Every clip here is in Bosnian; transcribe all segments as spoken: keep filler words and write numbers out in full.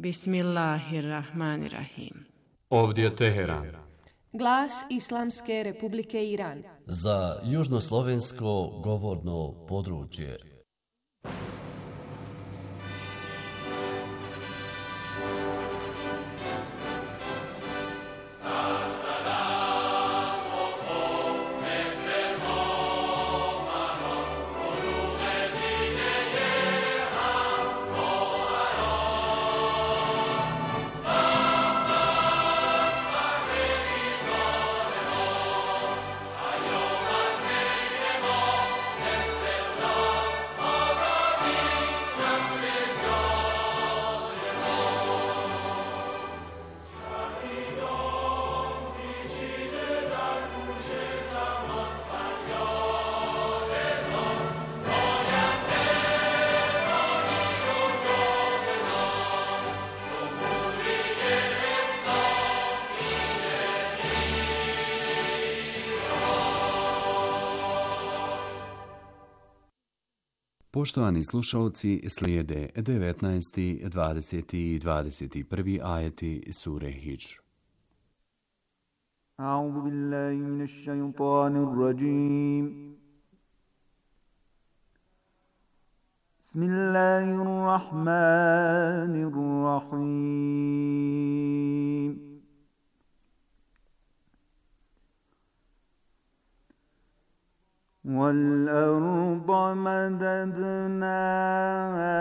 Bismillahirrahmanirrahim. Ovdje je Teheran. Glas Islamske Republike Iran. Za južnoslovensko govorno područje. Poštovani slušalci, slijede devetnaesti, dvadeseti i dvadeset prvi ajeti sure Hidž. A'udhu billahi minash shaytanir rajim. Bismillahir rahmanir rahim. وَالْأَرْضَ مَدَدْنَاهَا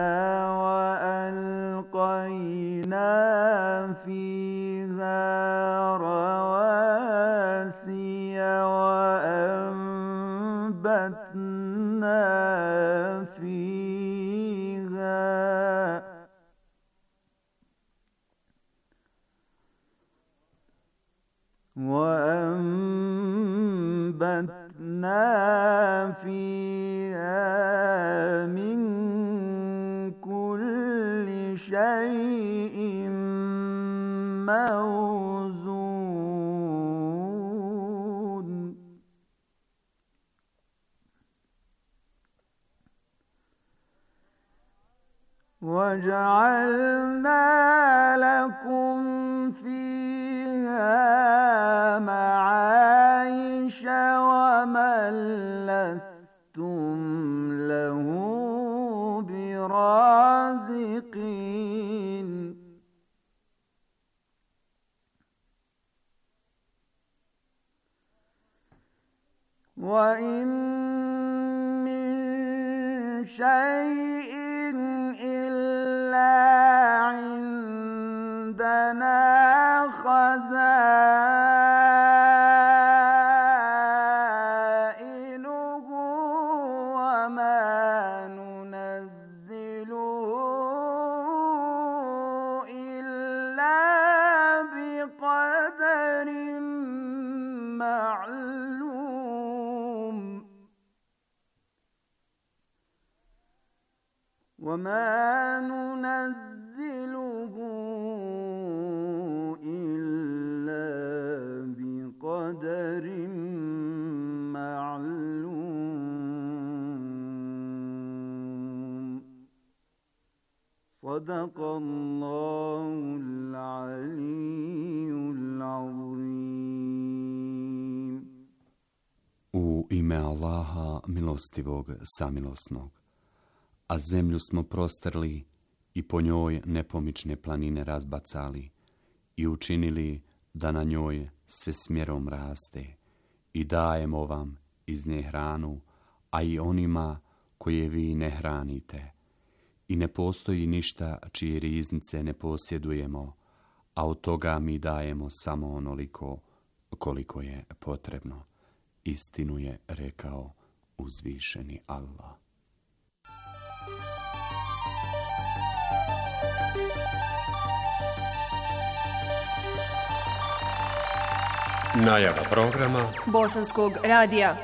وَأَلْقَيْنَا فِيهَا رَوَاسِيَ وَأَنبَتْنَا فِيهَا وَأَنبَتْنَا فِيهَا مِن كُلِّ شَيْءٍ مَّوْزُونٍ وَجَعَلْنَا لَكُمْ فِيهَا مَعَايِشَ وَمَن لَّسْتُمْ لَهُ بِرَازِقِينَ وَإِن مِّن شَيْءٍ إِلَّا عِندَنَا خَزَائِنُهُ وَمَا نُنَزِّلُهُ إِلَّا بِقَدَرٍ مَّعْلُومٍ وَمَا نُنَزِّلُهُ إِلَّا بِقَدَرٍ معلوم صدق الله العلي العظيم. U ime Allaha, milostivog, samilosnog. A zemlju smo prostrli i po njoj nepomične planine razbacali i učinili da na njoj sve smjerom raste i dajemo vam iz nje hranu, a i onima koje vi ne hranite. I ne postoji ništa čije riznice ne posjedujemo, a od toga mi dajemo samo onoliko koliko je potrebno. Istinu je rekao uzvišeni Allah. Najava programa Bosanskog radija.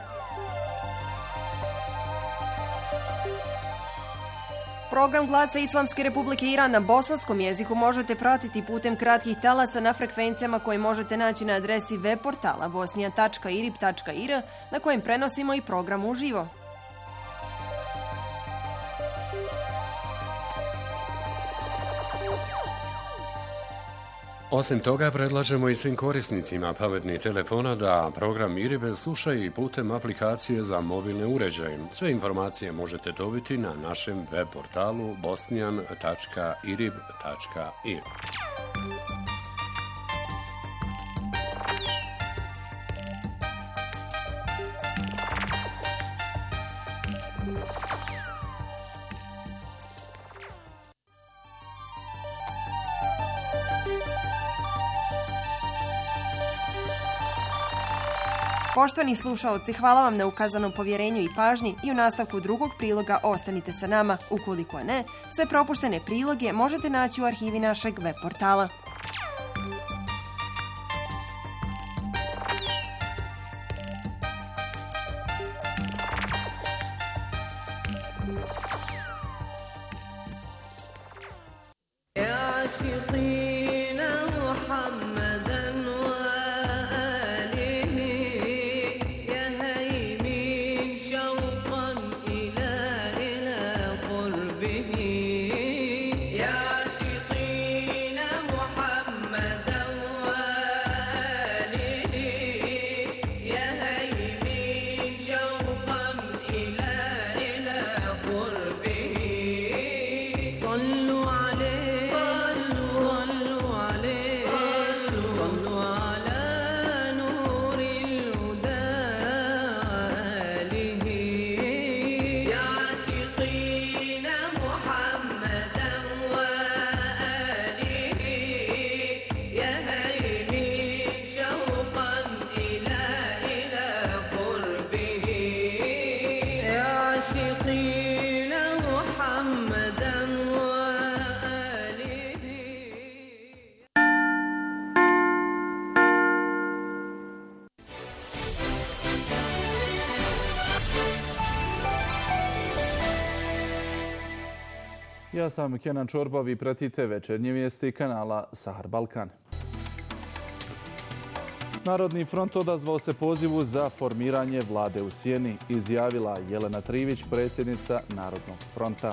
Program Glasa Islamske Republike Iran na bosanskom jeziku možete pratiti putem kratkih talasa na frekvencijama koje možete naći na adresi web portala bosnija tačka irib tačka ir na kojem prenosimo i program uživo. Osim toga, predlažemo i svim korisnicima pametnih telefona da program I R I B slušaju i putem aplikacije za mobilne uređaje. Sve informacije možete dobiti na našem web portalu bosnijan tačka irib tačka ir. Poštovani slušaoci, hvala vam na ukazanom povjerenju i pažnji i u nastavku drugog priloga ostanite sa nama. Ukoliko ne, sve propuštene priloge možete naći u arhivi našeg web portala. Ja sam Kenan Čorba, vi pratite večernje vijesti kanala Sahar Balkan. Narodni front odazvao se pozivu za formiranje vlade u sjeni, izjavila Jelena Trivić, predsjednica Narodnog fronta.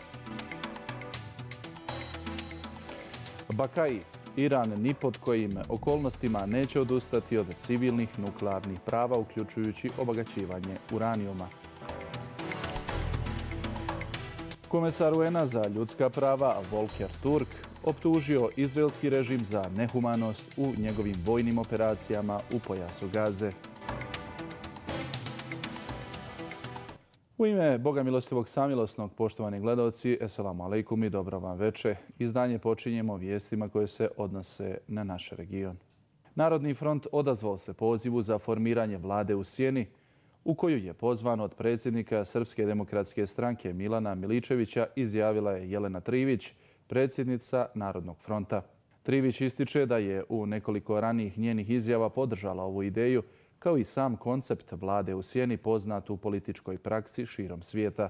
Bakaji, Iran ni pod kojim okolnostima neće odustati od civilnih nuklearnih prava, uključujući obagaćivanje uranijuma. Komesar U N A za ljudska prava Volker Turk optužio izraelski režim za nehumanost u njegovim vojnim operacijama u pojasu Gaze. U ime Boga milostivog samilosnog, poštovani gledaoci, eselamu alejkum i dobro vam veče. Izdanje počinjemo vijestima koje se odnose na naš region. Narodni front odazvao se pozivu za formiranje vlade u sjeni, u koju je pozvan od predsjednika Srpske demokratske stranke Milana Miličevića, izjavila je Jelena Trivić, predsjednica Narodnog fronta. Trivić ističe da je u nekoliko ranijih njenih izjava podržala ovu ideju, kao i sam koncept vlade u sjeni poznat u političkoj praksi širom svijeta.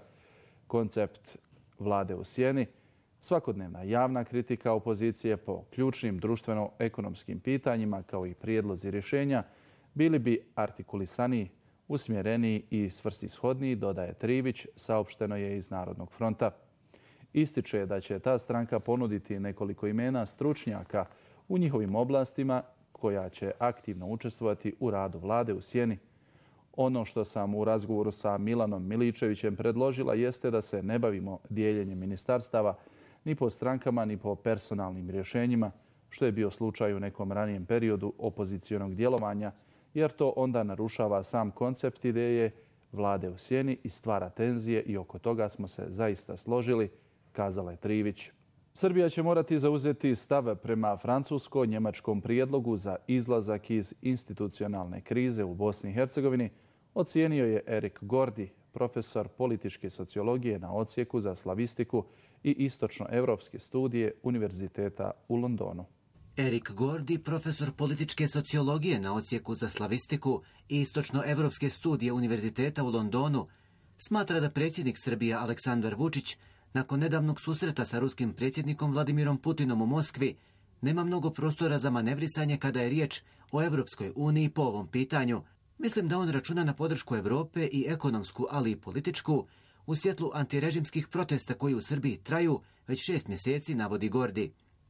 Koncept vlade u sjeni, svakodnevna javna kritika opozicije po ključnim društveno-ekonomskim pitanjima kao i prijedlozi rješenja bili bi artikulisaniji, usmjereniji i svrsishodniji, dodaje Trivić, saopšteno je iz Narodnog fronta. Ističe da će ta stranka ponuditi nekoliko imena stručnjaka u njihovim oblastima koja će aktivno učestvovati u radu vlade u sjeni. Ono što sam u razgovoru sa Milanom Miličevićem predložila jeste da se ne bavimo dijeljenjem ministarstava ni po strankama ni po personalnim rješenjima, što je bio slučaj u nekom ranijem periodu opozicionog djelovanja, jer to onda narušava sam koncept ideje vlade u sjeni i stvara tenzije i oko toga smo se zaista složili, kazala je Trivić. Srbija će morati zauzeti stav prema francusko-njemačkom prijedlogu za izlazak iz institucionalne krize u Bosni i Hercegovini, ocijenio je Erik Gordi, profesor političke sociologije na odsjeku za slavistiku i istočnoevropske studije Univerziteta u Londonu. Erik Gordi, profesor političke sociologije na odsjeku za slavistiku i istočnoevropske studije Univerziteta u Londonu, smatra da predsjednik Srbije Aleksandar Vučić nakon nedavnog susreta sa ruskim predsjednikom Vladimirom Putinom u Moskvi nema mnogo prostora za manevrisanje kada je riječ o Evropskoj uniji po ovom pitanju. Mislim da on računa na podršku Europe i ekonomsku, ali i političku, u svjetlu antirežimskih protesta koji u Srbiji traju već šest mjeseci, navodi Gordi.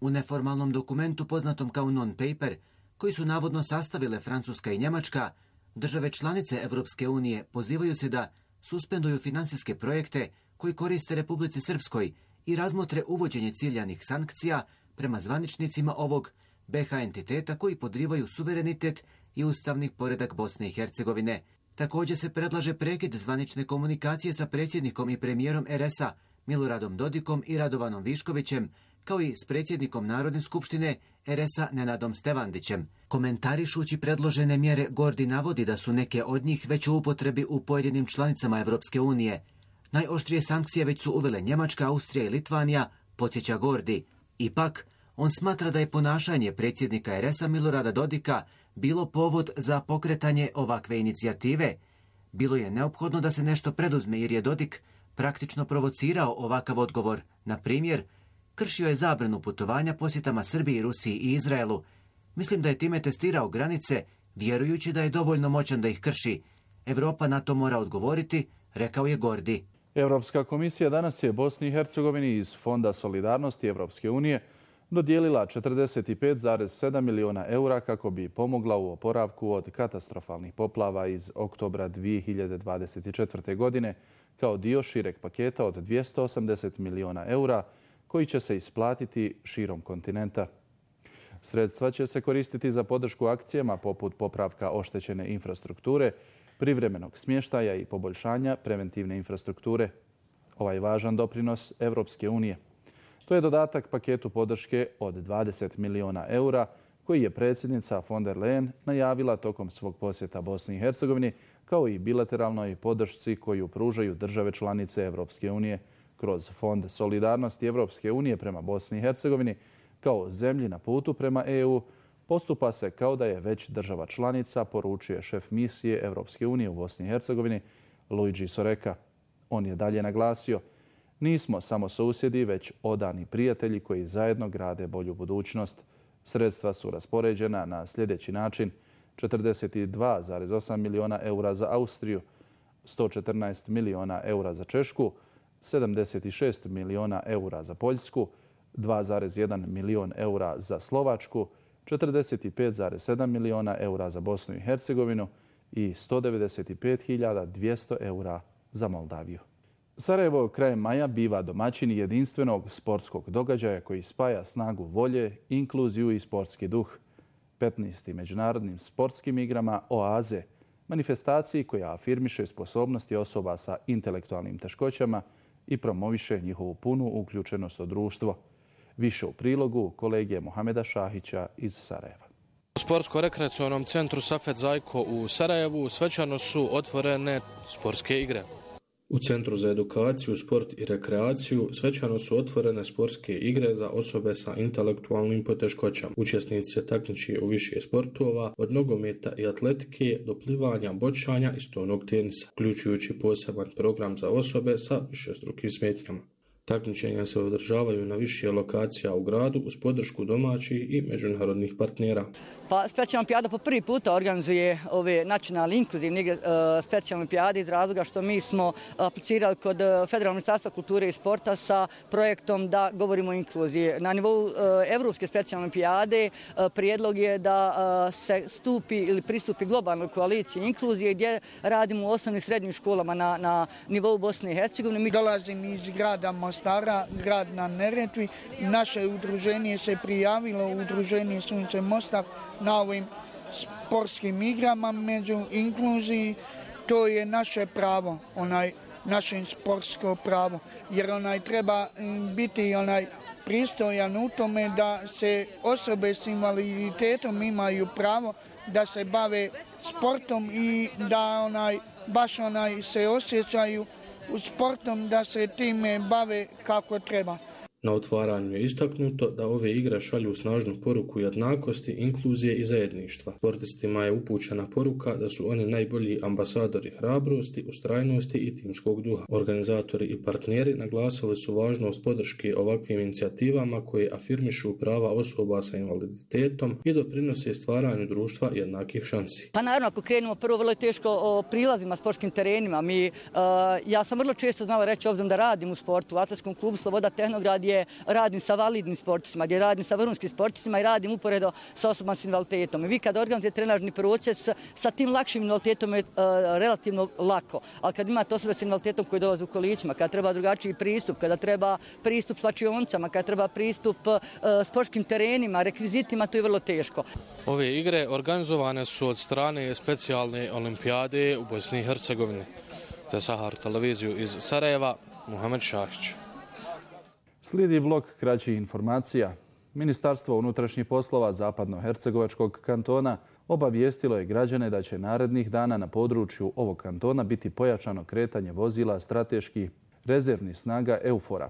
U neformalnom dokumentu poznatom kao non-paper, koji su navodno sastavile Francuska i Njemačka, države članice Evropske unije pozivaju se da suspenduju finansijske projekte koji koriste Republici Srpskoj i razmotre uvođenje ciljanih sankcija prema zvaničnicima ovog be ha entiteta koji podrivaju suverenitet i ustavni poredak Bosne i Hercegovine. Također se predlaže prekid zvanične komunikacije sa predsjednikom i premijerom er es a Miloradom Dodikom i Radovanom Viškovićem, kao i s predsjednikom Narodne skupštine er es a Nenadom Stevandićem. Komentarišući predložene mjere, Gordi navodi da su neke od njih već u upotrebi u pojedinim članicama Evropske unije. Najoštrije sankcije već su uvele Njemačka, Austrija i Litvanija, podsjeća Gordi. Ipak, on smatra da je ponašanje predsjednika er es a Milorada Dodika bilo povod za pokretanje ovakve inicijative. Bilo je neophodno da se nešto preduzme jer je Dodik praktično provocirao ovakav odgovor. Na primjer, kršio je zabranu putovanja posjetama Srbiji, Rusiji i Izraelu. Mislim da je time testirao granice, vjerujući da je dovoljno moćan da ih krši. Evropa na to mora odgovoriti, rekao je Gordi. Europska komisija danas je Bosni i Hercegovini iz Fonda solidarnosti Evropske unije dodijelila četrdeset pet zarez sedam miliona eura kako bi pomogla u oporavku od katastrofalnih poplava iz oktobra dvije hiljade dvadeset četvrte. godine kao dio šireg paketa od dvjesto osamdeset miliona eura koji će se isplatiti širom kontinenta. Sredstva će se koristiti za podršku akcijama poput popravka oštećene infrastrukture, privremenog smještaja i poboljšanja preventivne infrastrukture. Ovaj važan doprinos Evropske unije. To je dodatak paketu podrške od dvadeset miliona eura koji je predsjednica von der Leyen najavila tokom svog posjeta Bosni i Hercegovini, kao i bilateralnoj podršci koju pružaju države članice Evropske unije kroz Fond solidarnosti Evropske unije prema Bosni i Hercegovini. Kao zemlji na putu prema e u postupa se kao da je već država članica, poručuje šef misije Evropske unije u Bosni i Hercegovini Luigi Soreka. On je dalje naglasio: nismo samo susjedi, već odani prijatelji koji zajedno grade bolju budućnost. Sredstva su raspoređena na sljedeći način: četrdeset dva zarez osam miliona eura za Austriju, sto četrnaest miliona eura za Češku, sedamdeset šest miliona eura za Poljsku, dva zarez jedan milion eura za Slovačku, četrdeset pet zarez sedam miliona eura za Bosnu i Hercegovinu i sto devedeset pet hiljada dvjesto eura za Moldaviju. Sarajevo krajem maja biva domaćin jedinstvenog sportskog događaja koji spaja snagu volje, inkluziju i sportski duh. petnaestim međunarodnim sportskim igrama Oaze, manifestaciji koja afirmiše sposobnosti osoba sa intelektualnim teškoćama i promoviše njihovu punu uključenost u društvo. Više u prilogu kolege Mohameda Šahića iz Sarajeva. U Sportsko-rekreacionom centru Safet Zajko u Sarajevu svečano su otvorene sportske igre. U Centru za edukaciju, sport i rekreaciju svečano su otvorene sportske igre za osobe sa intelektualnim poteškoćama. Učesnici se takmiče u više sportova, od nogometa i atletike do plivanja, bočanja i stolnog tenisa, uključujući poseban program za osobe sa višestrukim smetnjama. Takmičenja se održavaju na više lokacija u gradu uz podršku domaćih i međunarodnih partnera. Pa specijalna olimpijada po prvi puta organizuje ove nacionalne inkluzivne igre specijalne olimpijade iz razloga što mi smo aplicirali kod Federalnog ministarstva kulture i sporta sa projektom da govorimo o inkluziji. Na nivou Evropske specijalne olimpijade prijedlog je da se stupi ili pristupi globalnoj koaliciji inkluzije gdje radimo u osnovnim i srednjim školama na, na nivou Bosne i Hercegovine. Mi... Dolazim iz grada Mostara, grad na Neretvi. Naše udruženje se prijavilo, udruženje Sunce Mostar, na ovim sportskim igrama među inkluziji. To je naše pravo, onaj naše sportsko pravo, jer onaj treba biti onaj pristojan u tome da se osobe s invaliditetom imaju pravo da se bave sportom i da onaj baš onaj se osjećaju u sportom, da se time bave kako treba. Na otvaranju je istaknuto da ove igre šalju snažnu poruku jednakosti, inkluzije i zajedništva. Sportistima je upućena poruka da su oni najbolji ambasadori hrabrosti, ustrajnosti i timskog duha. Organizatori i partneri naglasili su važnost podrške ovakvim inicijativama koje afirmišu prava osoba sa invaliditetom i doprinose stvaranju društva jednakih šansi. Pa naravno, ako krenemo prvo, vrlo je teško o prilazima sportskim terenima. Mi, uh, ja sam vrlo često znala reći, obzirom da radim u sportu, u atletskom klubu Sloboda Tehnograd je gdje radim sa validnim sportistima, gdje radim sa vrhunskim sportistima i radim uporedo sa osobama s invaliditetom. I vi kad organizujete trenažni proces, sa tim lakšim invaliditetom je uh, relativno lako. Ali kad imate osobe s invaliditetom koji dolaze u kolićima, kada treba drugačiji pristup, kada treba pristup slačionicama, kada treba pristup uh, sportskim terenima, rekvizitima, to je vrlo teško. Ove igre organizovane su od strane specijalne olimpijade u Bosni i Hercegovini. Za Sahar televiziju iz Sarajeva, Muhamed Šahić. Slijedi blok kraćih informacija. Ministarstvo unutrašnjih poslova Zapadno-Hercegovačkog kantona obavijestilo je građane da će narednih dana na području ovog kantona biti pojačano kretanje vozila strateških rezervnih snaga EUFOR-a.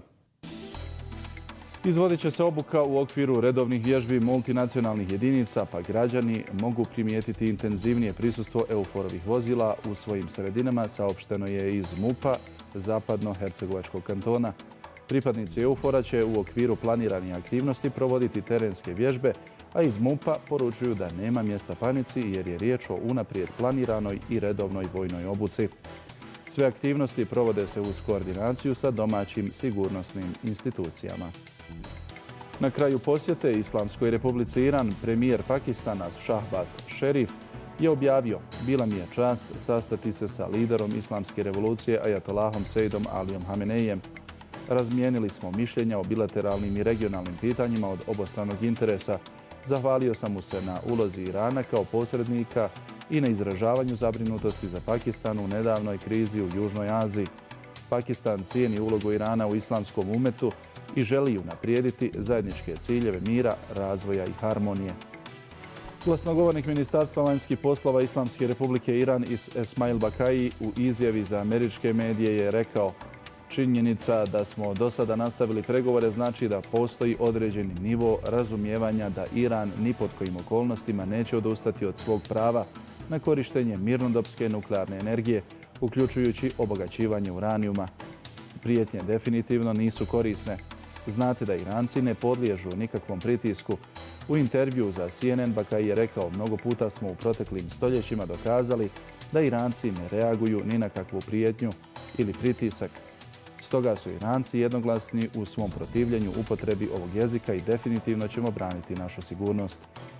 Izvodit će se obuka u okviru redovnih vježbi multinacionalnih jedinica, pa građani mogu primijetiti intenzivnije prisustvo EUFOR-ovih vozila u svojim sredinama, saopšteno je iz MUP-a Zapadno-Hercegovačkog kantona. Pripadnici EUFOR-a će u okviru planiranih aktivnosti provoditi terenske vježbe, a iz MUP-a poručuju da nema mjesta panici jer je riječ o unaprijed planiranoj i redovnoj vojnoj obuci. Sve aktivnosti provode se uz koordinaciju sa domaćim sigurnosnim institucijama. Na kraju posjete Islamskoj Republici Iran, premijer Pakistana Shahbaz Sharif je objavio: bila mi je čast sastati se sa liderom Islamske revolucije Ajatolahom Sejdom Alijom Hameneijem. Razmijenili smo mišljenja o bilateralnim i regionalnim pitanjima od obostranog interesa. Zahvalio sam mu se na ulozi Irana kao posrednika i na izražavanju zabrinutosti za Pakistan u nedavnoj krizi u Južnoj Aziji. Pakistan cijeni ulogu Irana u islamskom umetu i želi unaprijediti zajedničke ciljeve mira, razvoja i harmonije. Glasnogovornik Ministarstva vanjskih poslova Islamske Republike Iran Esmail Bakai u izjavi za američke medije je rekao: činjenica da smo do sada nastavili pregovore znači da postoji određeni nivo razumijevanja da Iran ni pod kojim okolnostima neće odustati od svog prava na korištenje mirnodopske nuklearne energije, uključujući obogaćivanje uranijuma. Prijetnje definitivno nisu korisne. Znate da Iranci ne podliježu nikakvom pritisku. U intervju za C N N Bakai je rekao: mnogo puta smo u proteklim stoljećima dokazali da Iranci ne reaguju ni na kakvu prijetnju ili pritisak. Stoga su Iranci jednoglasni u svom protivljenju upotrebi ovog jezika i definitivno ćemo braniti našu sigurnost.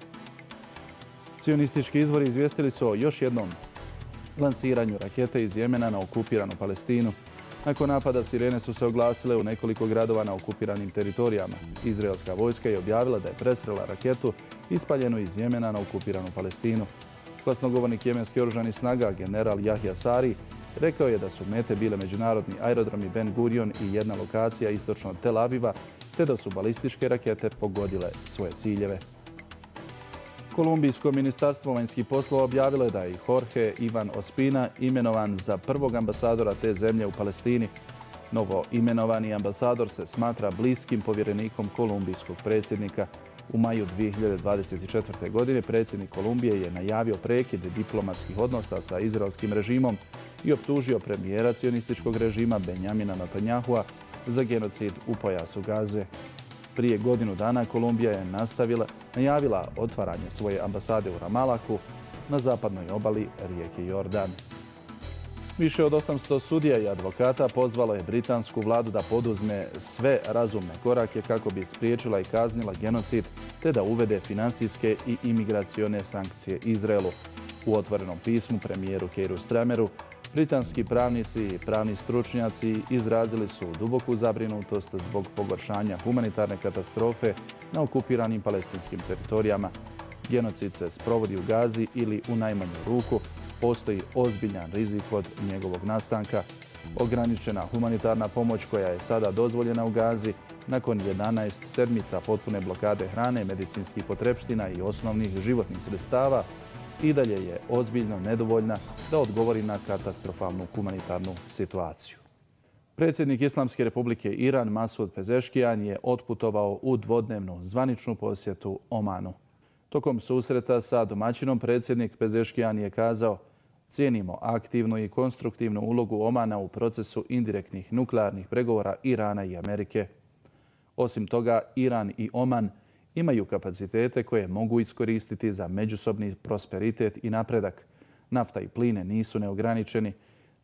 Cionistički izvori izvijestili su o još jednom lansiranju rakete iz Jemena na okupiranu Palestinu. Nakon napada sirene su se oglasile u nekoliko gradova na okupiranim teritorijama. Izraelska vojska je objavila da je presrela raketu ispaljenu iz Jemena na okupiranu Palestinu. Glasnogovornik jemenskih oružanih snaga general Jahja Sari rekao je da su mete bile međunarodni aerodromi Ben Gurion i jedna lokacija istočno od Tel Aviva, te da su balističke rakete pogodile svoje ciljeve. Kolumbijsko ministarstvo vanjskih poslova objavilo je da je Jorge Ivan Ospina imenovan za prvog ambasadora te zemlje u Palestini. Novo imenovani ambasador se smatra bliskim povjerenikom kolumbijskog predsjednika. U maju dvije hiljade dvadeset četvrte. godine predsjednik Kolumbije je najavio prekid diplomatskih odnosa sa izraelskim režimom i optužio premijera cionističkog režima Benjamina Netanyahua za genocid u pojasu Gaze. Prije godinu dana Kolumbija je nastavila, najavila otvaranje svoje ambasade u Ramalahu na zapadnoj obali rijeke Jordan. Više od osamsto sudija i advokata pozvalo je britansku vladu da poduzme sve razumne korake kako bi spriječila i kaznila genocid, te da uvede financijske i imigracione sankcije Izraelu. U otvorenom pismu premijeru Keiru Strameru britanski pravnici i pravni stručnjaci izrazili su duboku zabrinutost zbog pogoršanja humanitarne katastrofe na okupiranim palestinskim teritorijama. Genocid se sprovodi u Gazi ili u najmanju ruku postoji ozbiljan rizik od njegovog nastanka. Ograničena humanitarna pomoć koja je sada dozvoljena u Gazi nakon jedanaest sedmica potpune blokade hrane, medicinskih potrepština i osnovnih životnih sredstava i dalje je ozbiljno nedovoljna da odgovori na katastrofalnu humanitarnu situaciju. Predsjednik Islamske Republike Iran Masud Pezeškijan je otputovao u dvodnevnu zvaničnu posjetu Omanu. Tokom susreta sa domaćinom predsjednik Pezeškijan je kazao: cijenimo aktivnu i konstruktivnu ulogu Omana u procesu indirektnih nuklearnih pregovora Irana i Amerike. Osim toga, Iran i Oman imaju kapacitete koje mogu iskoristiti za međusobni prosperitet i napredak. Nafta i pline nisu neograničeni.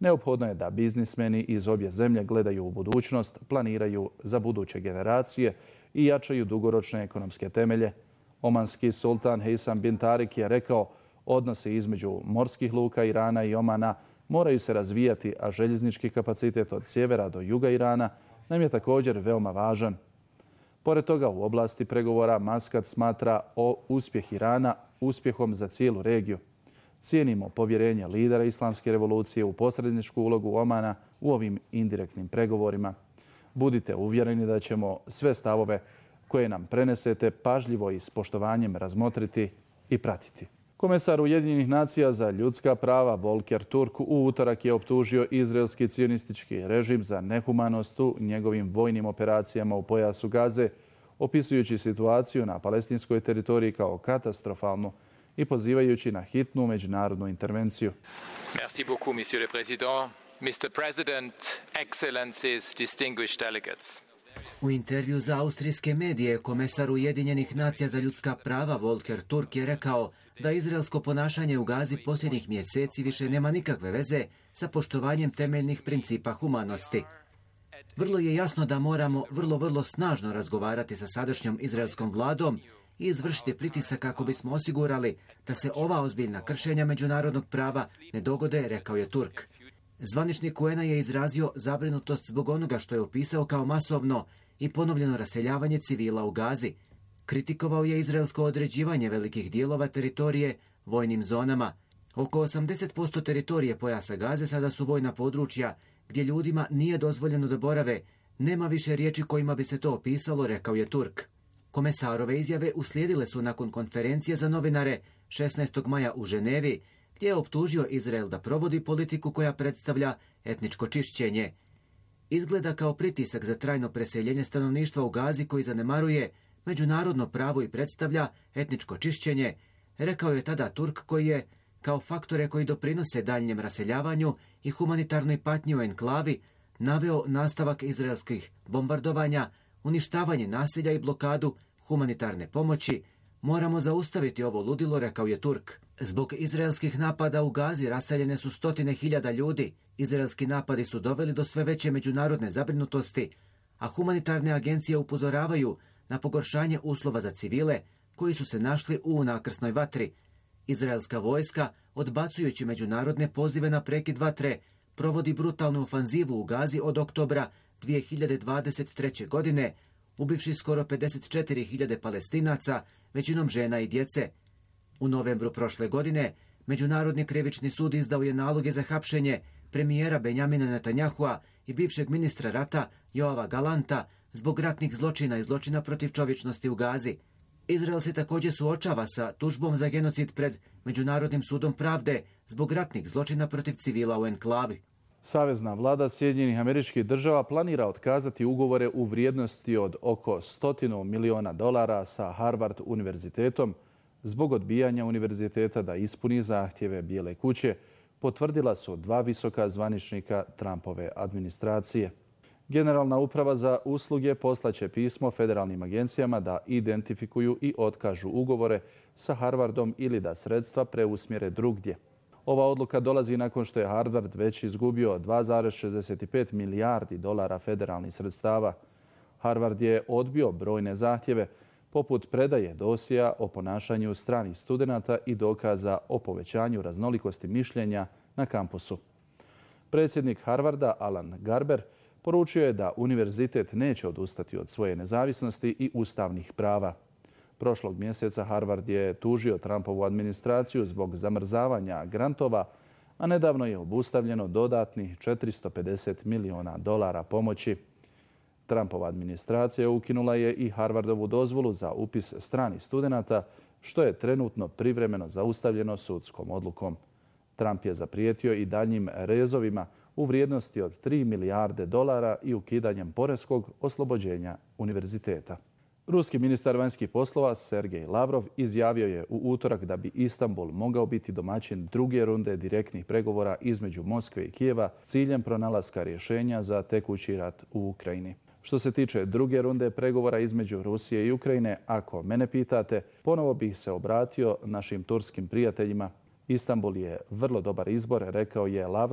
Neophodno je da biznismeni iz obje zemlje gledaju u budućnost, planiraju za buduće generacije i jačaju dugoročne ekonomske temelje. Omanski sultan Heysam bin Tarik je rekao, odnosi između morskih luka Irana i Omana moraju se razvijati, a željeznički kapacitet od sjevera do juga Irana nam je također veoma važan. Pored toga, u oblasti pregovora Maskat smatra o uspjeh Irana uspjehom za cijelu regiju. Cijenimo povjerenje lidera Islamske revolucije u posredničku ulogu Omana u ovim indirektnim pregovorima. Budite uvjereni da ćemo sve stavove koje nam prenesete pažljivo i s poštovanjem razmotriti i pratiti. Komesar Ujedinjenih nacija za ljudska prava Volker Turk u utorak je optužio izraelski cionistički režim za nehumanost u njegovim vojnim operacijama u pojasu Gaze, opisujući situaciju na palestinskoj teritoriji kao katastrofalnu i pozivajući na hitnu međunarodnu intervenciju. Merci beaucoup, monsieur le président. mister President, excellencies, distinguished delegates. U intervju za austrijske medije komesar Ujedinjenih nacija za ljudska prava Volker Turk je rekao da izraelsko ponašanje u Gazi posljednjih mjeseci više nema nikakve veze sa poštovanjem temeljnih principa humanosti. Vrlo je jasno da moramo vrlo, vrlo snažno razgovarati sa sadašnjom izraelskom vladom i izvršiti pritisak kako bismo osigurali da se ova ozbiljna kršenja međunarodnog prava ne dogode, rekao je Turk. Zvaničnik U N-a je izrazio zabrinutost zbog onoga što je opisao kao masovno i ponovljeno raseljavanje civila u Gazi. Kritikovao je izraelsko određivanje velikih dijelova teritorije vojnim zonama. Oko osamdeset posto teritorije pojasa Gaze sada su vojna područja gdje ljudima nije dozvoljeno da borave. Nema više riječi kojima bi se to opisalo, rekao je Turk. Komesarove izjave uslijedile su nakon konferencije za novinare šesnaestog maja u Ženevi, gdje je optužio Izrael da provodi politiku koja predstavlja etničko čišćenje. Izgleda kao pritisak za trajno preseljenje stanovništva u Gazi koji zanemaruje međunarodno pravo i predstavlja etničko čišćenje, rekao je tada Turk, koji je, kao faktore koji doprinose daljnjem raseljavanju i humanitarnoj patnji u enklavi, naveo nastavak izraelskih bombardovanja, uništavanje naselja i blokadu humanitarne pomoći. Moramo zaustaviti ovo ludilo, rekao je Turk. Zbog izraelskih napada u Gazi raseljene su stotine hiljada ljudi. Izraelski napadi su doveli do sve veće međunarodne zabrinutosti, a humanitarne agencije upozoravaju na pogoršanje uslova za civile koji su se našli u nakrsnoj vatri. Izraelska vojska, odbacujući međunarodne pozive na prekid vatre, provodi brutalnu ofanzivu u Gazi od oktobra dvije hiljade dvadeset treće. godine, ubivši skoro pedeset četiri hiljade Palestinaca, većinom žena i djece. U novembru prošle godine Međunarodni krivični sud izdao je naloge za hapšenje premijera Benjamina Netanyahua i bivšeg ministra rata Joava Galanta zbog ratnih zločina i zločina protiv čovječnosti u Gazi. Izrael se također suočava sa tužbom za genocid pred Međunarodnim sudom pravde zbog ratnih zločina protiv civila u enklavi. Savezna vlada Sjedinjenih Američkih Država planira otkazati ugovore u vrijednosti od oko stotinu miliona dolara sa Harvard univerzitetom zbog odbijanja univerziteta da ispuni zahtjeve Bijele kuće, potvrdila su dva visoka zvaničnika Trumpove administracije. Generalna uprava za usluge poslaće pismo federalnim agencijama da identifikuju i otkažu ugovore sa Harvardom ili da sredstva preusmjere drugdje. Ova odluka dolazi nakon što je Harvard već izgubio dva zarez šezdeset pet milijardi dolara federalnih sredstava. Harvard je odbio brojne zahtjeve, poput predaje dosija o ponašanju stranih studenata i dokaza o povećanju raznolikosti mišljenja na kampusu. Predsjednik Harvarda, Alan Garber, poručio je da univerzitet neće odustati od svoje nezavisnosti i ustavnih prava. Prošlog mjeseca Harvard je tužio Trumpovu administraciju zbog zamrzavanja grantova, a nedavno je obustavljeno dodatnih četiristo pedeset miliona dolara pomoći. Trumpova administracija ukinula je i Harvardovu dozvolu za upis stranih studenata, što je trenutno privremeno zaustavljeno sudskom odlukom. Trump je zaprijetio i daljnjim rezovima u vrijednosti od tri milijarde dolara i ukidanjem poreskog oslobođenja univerziteta. Ruski ministar vanjskih poslova Sergej Lavrov izjavio je u utorak da bi Istanbul mogao biti domaćin druge runde direktnih pregovora između Moskve i Kijeva s ciljem pronalaska rješenja za tekući rat u Ukrajini. Što se tiče druge runde pregovora između Rusije i Ukrajine, ako mene pitate, ponovo bih se obratio našim turskim prijateljima. Istanbul je vrlo dobar izbor, rekao je Lavrov,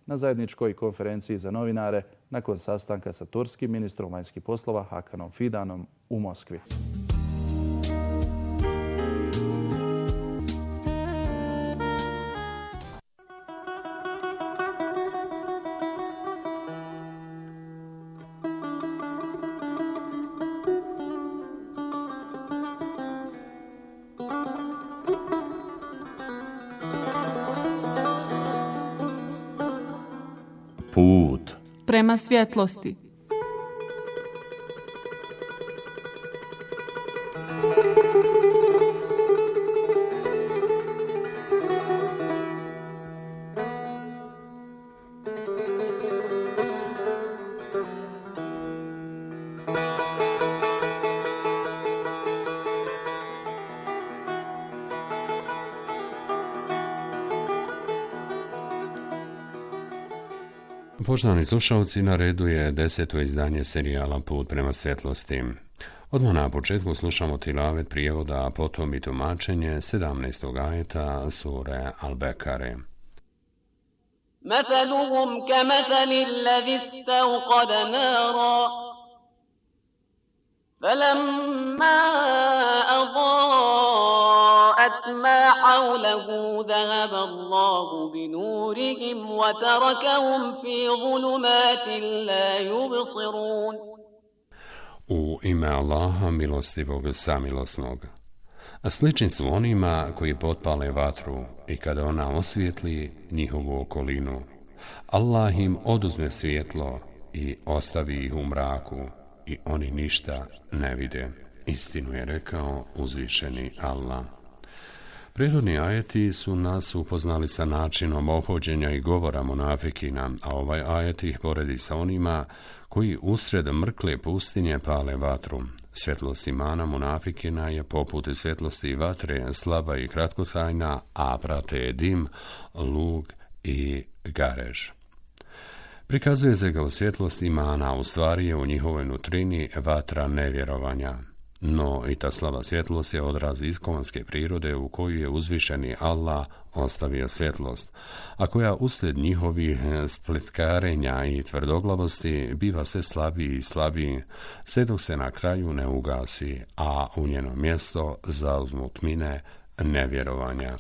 na zajedničkoj konferenciji za novinare nakon sastanka sa turskim ministrom vanjskih poslova Hakanom Fidanom u Moskvi. Put prema svjetlosti. Poštovani slušalci, na redu je deseto izdanje serijala Put prema svjetlosti. Odmah na početku slušamo tilavet prijevoda, a potom i tumačenje sedamnaestog ajeta sure Al-Bekare. مثلهم كمثل الذي استوقد نارا فلما أضاءت ما حوله ذهب الله بنورهم وتركهم في ظلمات لا يبصرون. U ime Allaha milostivog samilosnog. A slični su onima koji potpale vatru i kada ona osvijetli njihovu okolinu, Allah im oduzme svjetlo i ostavi ih u mraku i oni ništa ne vide. Istinu je rekao uzvišeni Allah. Prethodni ajeti su nas upoznali sa načinom ophođenja i govora munafikina, a ovaj ajet ih poredi sa onima koji usred mrkle pustinje pale vatru. Svjetlost imana munafikina je poput svjetlosti vatre, slaba i kratkotrajna, a prate je dim, lug i garež. Prikazuje se kao svjetlost imana, u stvari je u njihovoj nutrini vatra nevjerovanja. No i ta slaba svjetlost je odraz iskovanske prirode u koju je uzvišeni Allah ostavio svjetlost, a koja uslijed njihovih spletkarenja i tvrdoglavosti biva sve slabiji i slabiji, sve dok se na kraju ne ugasi, a u njeno mjesto zauzmu tmine nevjerovanja.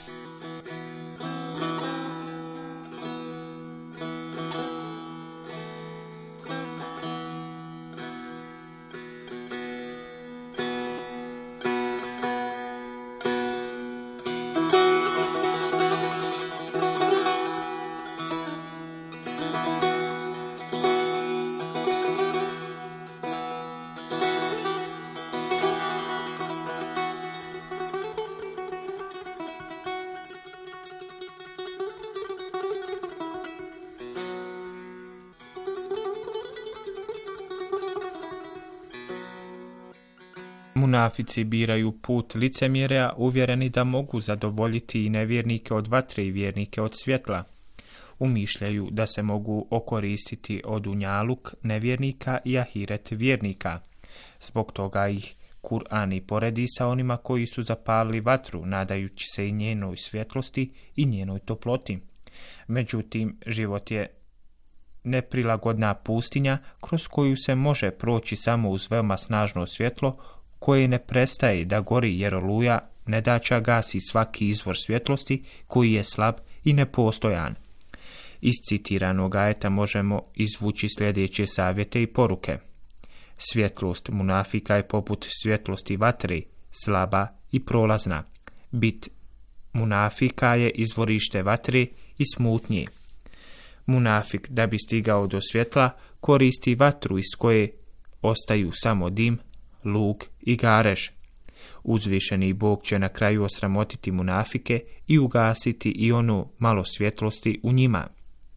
Munafici biraju put licemjerja, uvjereni da mogu zadovoljiti i nevjernike od vatre i vjernike od svjetla. Umišljaju da se mogu okoristiti od unjaluk nevjernika i ahiret vjernika. Zbog toga ih Kur'an i poredi sa onima koji su zapalili vatru, nadajući se i njenoj svjetlosti i njenoj toploti. Međutim, život je neprilagodna pustinja kroz koju se može proći samo uz veoma snažno svjetlo, koje ne prestaje da gori jer oluja nedaća gasi svaki izvor svjetlosti koji je slab i nepostojan. Iz citiranog ajeta možemo izvući sljedeće savjete i poruke. Svjetlost munafika je poput svjetlosti vatre, slaba i prolazna. Bit munafika je izvorište vatre i smutnje. Munafik, da bi stigao do svjetla, koristi vatru iz koje ostaju samo dim, lug i garež. Uzvišeni Bog će na kraju osramotiti munafike i ugasiti i ono malo svjetlosti u njima.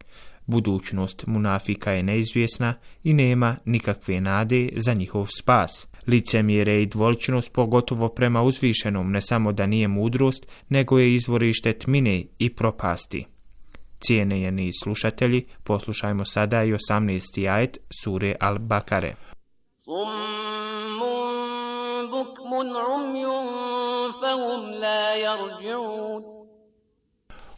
Budućnost munafika je neizvjesna i nema nikakve nade za njihov spas. Licemjere i dvoličnost, pogotovo prema uzvišenom, ne samo da nije mudrost, nego je izvorište tmine i propasti. Cijenjeni slušatelji, poslušajmo sada i osamnaesti ajet sure Al-Bakare.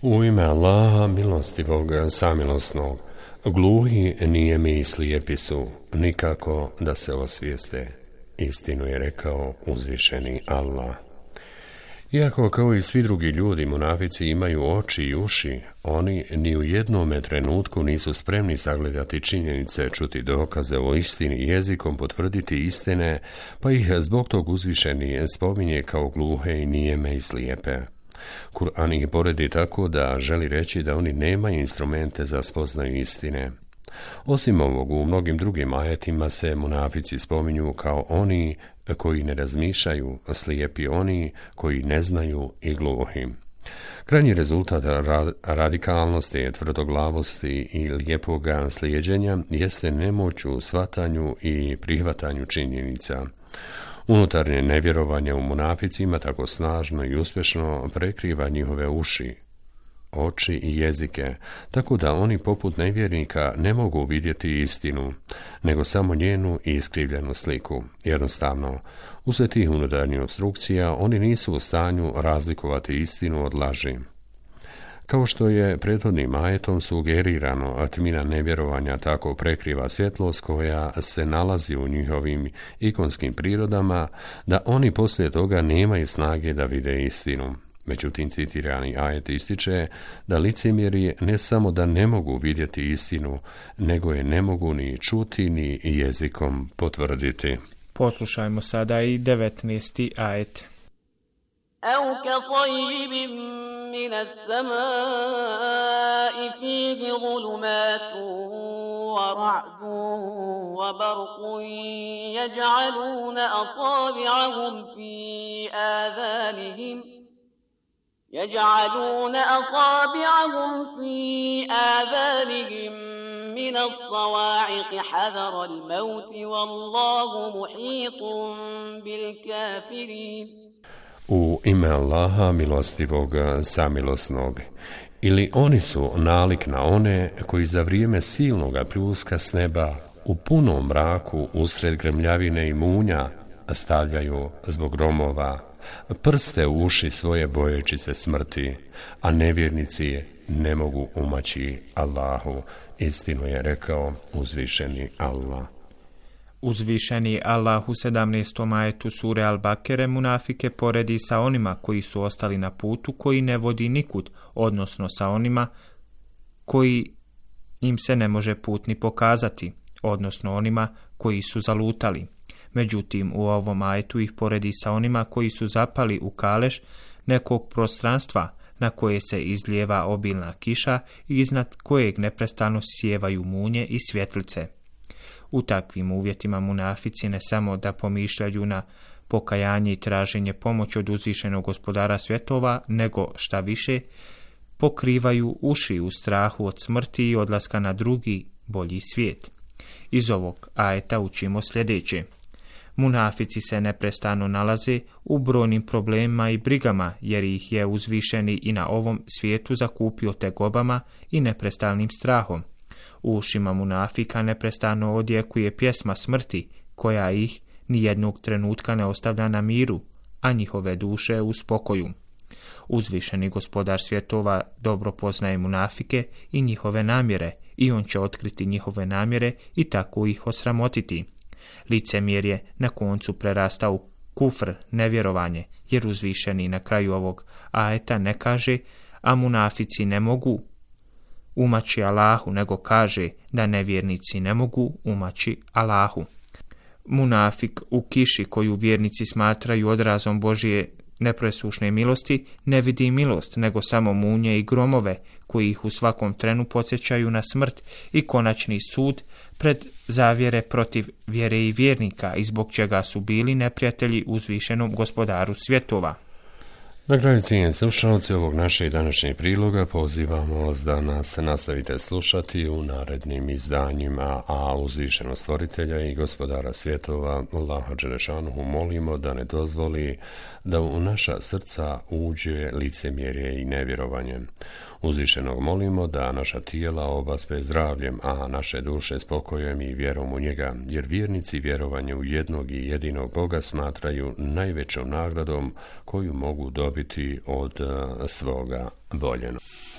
U ime Allaha, milostivog, samilosnog, gluhi, nijemi i slijepi su, nikako da se osvijeste. Istinu je rekao uzvišeni Allah. Iako kao i svi drugi ljudi, munafici imaju oči i uši, oni ni u jednome trenutku nisu spremni sagledati činjenice, čuti dokaze o istini, jezikom potvrditi istine, pa ih zbog tog uzvišeni spominje kao gluhe i nijeme i slijepe. Kur'an ih poredi tako da želi reći da oni nemaju instrumente za spoznaju istine. Osim ovog, u mnogim drugim ajetima se munafici spominju kao oni koji ne razmišljaju, slijepi oni koji ne znaju i gluhi. Krajnji rezultat radikalnosti, tvrdoglavosti i lijepoga slijeđenja jeste nemoć u shvatanju i prihvatanju činjenica. Unutarnje nevjerovanje u munaficima tako snažno i uspješno prekriva njihove uši, oči i jezike, tako da oni poput nevjernika ne mogu vidjeti istinu, nego samo njenu iskrivljenu sliku. Jednostavno, uslijed tih unutarnjih obstrukcija oni nisu u stanju razlikovati istinu od laži. Kao što je prethodnim ajetom sugerirano, a tmina nevjerovanja tako prekriva svjetlost koja se nalazi u njihovim ikonskim prirodama, da oni poslije toga nemaju snage da vide istinu. Međutim, citirani ajet ističe da licemjeri ne samo da ne mogu vidjeti istinu, nego je ne mogu ni čuti ni jezikom potvrditi. Poslušajmo sada i devetnaesti ajet. أو كصيب من السماء فيه ظلمات ورعد وبرق يجعلون أصابعهم في آذانهم يجعلون أصابعهم في آذانهم من الصواعق حذر الموت والله محيط بالكافرين. U ime Allaha, milostivog, samilosnog. Ili oni su nalik na one koji za vrijeme silnoga pljuska s neba u punom mraku usred grmljavine i munja stavljaju zbog gromova prste u uši svoje bojeći se smrti, a nevjernici ne mogu umaći Allahu. Istinu je rekao uzvišeni Allah. Uzvišeni Allah u sedamnaestom ajetu sure Al-Bakere munafike poredi sa onima koji su ostali na putu koji ne vodi nikud, odnosno sa onima koji im se ne može put ni pokazati, odnosno onima koji su zalutali. Međutim, u ovom ajetu ih poredi sa onima koji su zapali u kalež nekog prostranstva na koje se izlijeva obilna kiša i iznad kojeg neprestano sjevaju munje i svjetlice. U takvim uvjetima munafici ne samo da pomišljaju na pokajanje i traženje pomoći od uzvišenog gospodara svjetova, nego šta više, pokrivaju uši u strahu od smrti i odlaska na drugi, bolji svijet. Iz ovog ajeta učimo sljedeće. Munafici se neprestano nalaze u brojnim problemima i brigama, jer ih je uzvišeni i na ovom svijetu zakupio tegobama i neprestalnim strahom. U ušima munafika neprestano odjekuje pjesma smrti, koja ih nijednog trenutka ne ostavlja na miru, a njihove duše u spokoju. Uzvišeni gospodar svjetova dobro poznaje munafike i njihove namjere, i on će otkriti njihove namjere i tako ih osramotiti. Licemjerje na koncu prerasta u kufr, nevjerovanje, jer uzvišeni na kraju ovog ajeta ne kaže, a munafici ne mogu umaći Allahu, nego kaže da nevjernici ne mogu umaći Allahu. Munafik u kiši koju vjernici smatraju odrazom Božije nepresušne milosti ne vidi milost, nego samo munje i gromove koji ih u svakom trenu podsjećaju na smrt i konačni sud pred zavjere protiv vjere i vjernika, i zbog čega su bili neprijatelji uzvišenom gospodaru svjetova. Na kraju, cijenjeni slušalci ovog našeg današnjeg priloga, pozivamo vas da nas nastavite slušati u narednim izdanjima, a uzvišenog stvoritelja i gospodara svjetova Allaha dželešanuhu molimo da ne dozvoli da u naša srca uđe licemjerje i nevjerovanje. Uzvišenog molimo da naša tijela obaspe zdravljem, a naše duše spokojem i vjerom u njega, jer vjernici vjerovanje u jednog i jedinog Boga smatraju najvećom nagradom koju mogu dobiti dobiti od svoga voljenog.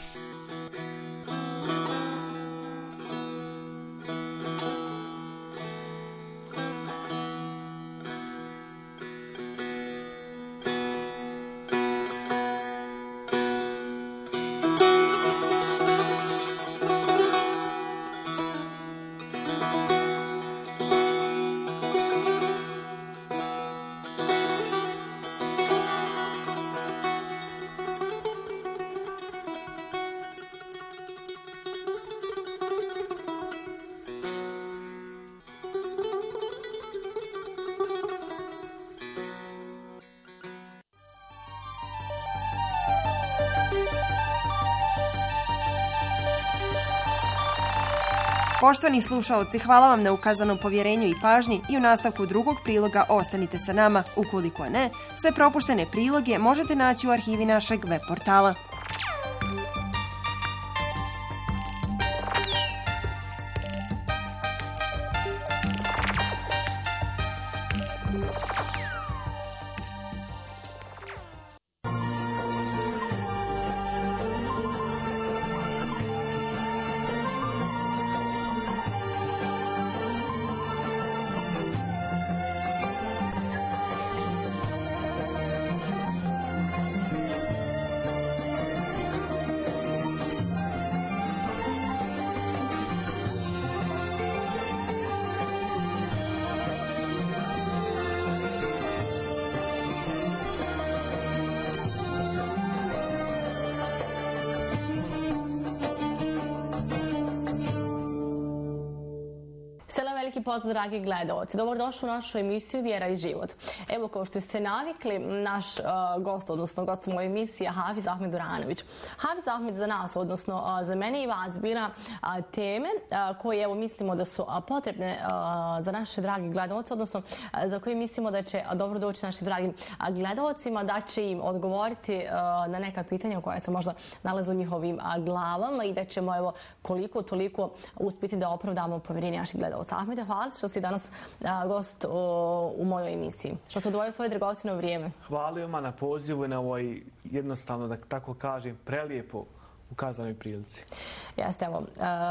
Poštovani slušaoci, hvala vam na ukazanom povjerenju i pažnji i u nastavku drugog priloga ostanite sa nama. Ukoliko ne, sve propuštene priloge možete naći u arhivi našeg web portala. Veliki pozdrav, dragi gledalci. Dobrodošli u našu emisiju Vjera i život. Evo, kao što ste navikli, naš uh, gost, odnosno gost u mojoj emisiji je Hafiz Ahmed Duranović. Hafiz Ahmed za nas, odnosno uh, za mene i vas, bira uh, teme uh, koje evo, mislimo da su uh, potrebne uh, za naše dragi gledalce, odnosno uh, za koje mislimo da će uh, dobro doći našim dragim uh, gledalcima, da će im odgovoriti uh, na neka pitanja koja se možda nalaze u njihovim uh, glavama i da ćemo evo, koliko toliko uspjeti da opravdamo povjerenje naših gledalca. Ahmede, hvala što si danas a, gost o, u mojoj emisiji. Što se odvojio svoje dragocjeno vrijeme. Hvala vam na pozivu i na ovoj jednostavno, da tako kažem, prelijepo ukazanoj prilici. Jeste, evo.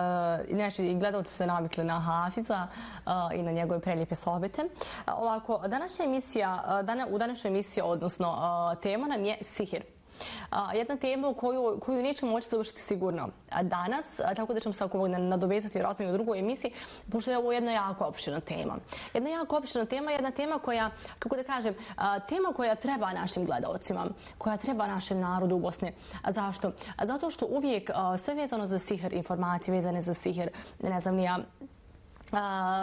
Inače, i gledalci su se navikli na Hafiza a, i na njegove prelijepe sohbete. A, ovako, današnja emisija, dana, u današnjoj emisiji, odnosno a, tema nam je sihir. A, jedna tema u koju, koju nećemo moći završiti sigurno danas, a, tako da ćemo se ako nadovezati vjerojatno i u drugoj emisiji, pošto je ovo jedna jako opširna tema. Jedna jako opširna tema, jedna tema koja, kako da kažem, a, tema koja treba našim gledalcima, koja treba našem narodu u Bosni. A zašto? A zato što uvijek a, sve vezano za sihir, informacije vezane za sihir, ne znam ni ja, Uh,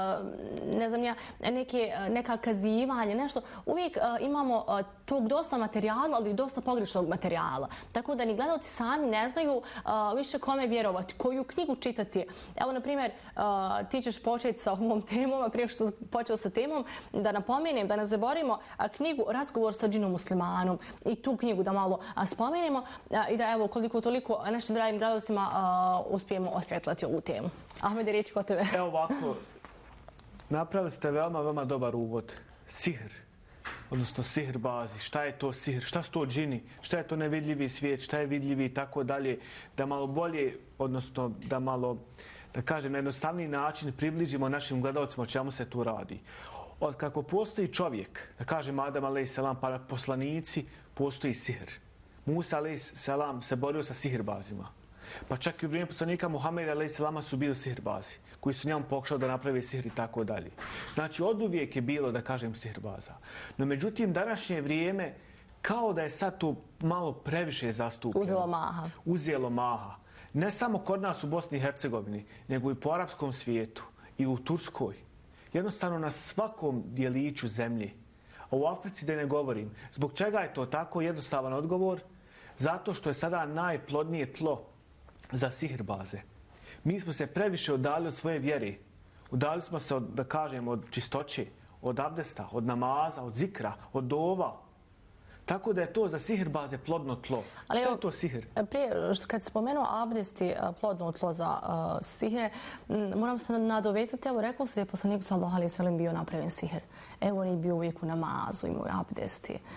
ne znam ja, neke, neka kazivanja, nešto. Uvijek uh, imamo uh, tog dosta materijala, ali i dosta pogrešnog materijala. Tako da ni gledalci sami ne znaju uh, više kome vjerovati, koju knjigu čitati. Evo, na primjer, uh, ti ćeš početi sa ovom temom, a prije što počeo sa temom, da napomenem, da ne zaboravimo uh, knjigu Razgovor sa džinom muslimanom i tu knjigu da malo uh, spomenemo uh, i da evo koliko toliko našim dragim gledalcima uh, uspijemo osvjetlati ovu temu. Ahmede, riječi kod tebe. Evo ovako, napravili ste veoma, veoma dobar uvod. Sihr, odnosno sihr bazi. Šta je to sihr? Šta su to džini? Šta je to nevidljivi svijet? Šta je vidljivi i tako dalje? Da malo bolje, odnosno da malo, da kažem, na jednostavniji način približimo našim gledalcima o čemu se tu radi. Od kako postoji čovjek, da kažem Adam alejhi pa poslanici, postoji sihr. Musa alejhi se borio sa sihrbazima. Pa čak i u vrijeme poslanika Muhameda alejhi su bili sihirbazi, koji su njemu pokušali da naprave sihr i tako dalje. Znači, od uvijek je bilo, da kažem, sihirbaza. No, međutim, današnje vrijeme, kao da je sad to malo previše zastupljeno. Uzelo maha. Uzelo maha. Ne samo kod nas u Bosni i Hercegovini, nego i po arapskom svijetu i u Turskoj. Jednostavno na svakom dijeliću zemlje. A u Africi da ne govorim. Zbog čega je to tako? Jednostavan odgovor. Zato što je sada najplodnije tlo za sihirbaze. Mi smo se previše udali od svoje vjere. Udali smo se, od, da kažem, od čistoće, od abdesta, od namaza, od zikra, od dova. Tako da je to za sihirbaze plodno tlo. Ali što je to sihir? Prije, kad spomenuo abdesti plodno tlo za uh, sihire, moram se nadovezati, evo rekao se da je poslanik sallallahu alejhi ve sellem bio napravljen sihir. Evo on je bio uvijek u namazu, imao abdesti.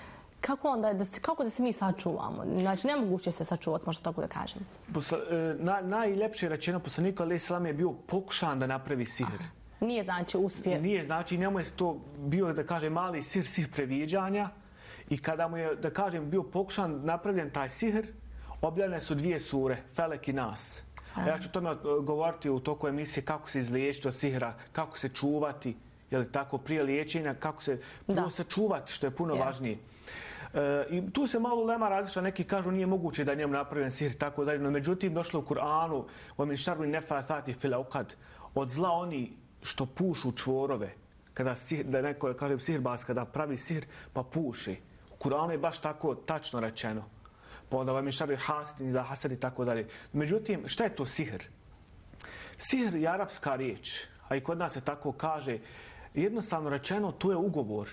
Kako onda, da se, kako da se mi sačuvamo? Znači, nemoguće se sačuvati, možda tako da kažem. Posla, na, najljepše rečeno, poslanik alejhi selam je bio pokušan da napravi sihr. Aha. Nije znači uspje. Nije znači, njemu je to bio, da kažem, mali sihr, sihr previđanja. I kada mu je, da kažem, bio pokušan napravljen taj sihr, objavljene su dvije sure, Felek i Nas. A ja ću tome govoriti u toku emisije kako se izliječiti od sihra, kako se čuvati, je li tako, prije liječenja, kako se prvo se čuvati, što je puno yeah. važnije. E, I tu se malo lema različa, neki kažu nije moguće da njemu napravljen sihr, tako dalje, no međutim došlo u Kur'anu, o min šarri nefathati fil uqad, od zla oni što pušu čvorove, kada sihr, da neko kaže sihrbaz, kada pravi sihr pa puši. U Kur'anu je baš tako tačno rečeno. Pa onda vam je šarri hasidin za hasad i tako dalje. Međutim, šta je to sihr? Sihr je arapska riječ, a i kod nas se tako kaže. Jednostavno rečeno, to je ugovor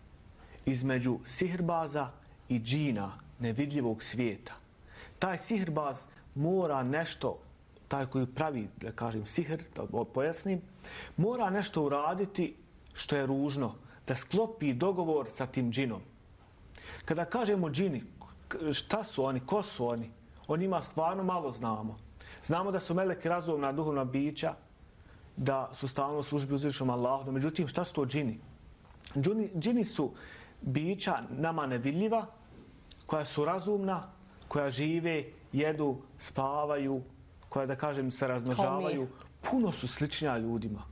između sihrbaza i džina, nevidljivog svijeta. Taj sihrbaz mora nešto, taj koji pravi, da kažem, sihr, da pojasnim, mora nešto uraditi što je ružno, da sklopi dogovor sa tim džinom. Kada kažemo džini, šta su oni, ko su oni? O njima stvarno malo znamo. Znamo da su meleki razumna duhovna bića, da su stalno u službi uzvišenom Allahu. Međutim, šta su to džini? Džini, džini su bića nama nevidljiva, koja su razumna, koja žive, jedu, spavaju, koja, da kažem, se razmnožavaju. Puno su sličnija ljudima.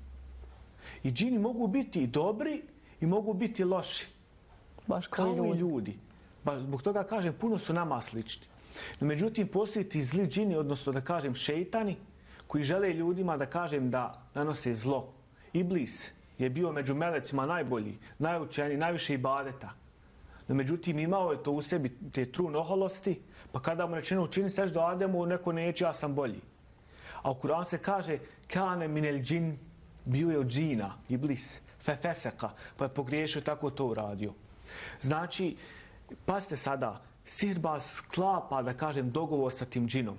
I džini mogu biti dobri i mogu biti loši. Baš kao, kao ljudi. i ljudi. Ba, zbog toga kažem, puno su nama slični. No, međutim, postoji ti zli džini, odnosno da kažem šejtani, koji žele ljudima da kažem da nanose zlo. Iblis je bio među melecima najbolji, najučeniji, najviše ibadeta. No, međutim, imao je to u sebi te trun oholosti, pa kada mu rečeno učini seš do Ademu, neko neće, ja sam bolji. A u Kur'anu se kaže kane minel džin, bio je od džina, Iblis, fefeseka, pa je pogriješio, tako to uradio. Znači, pazite sada, sihirbaz sklapa, da kažem, dogovor sa tim džinom.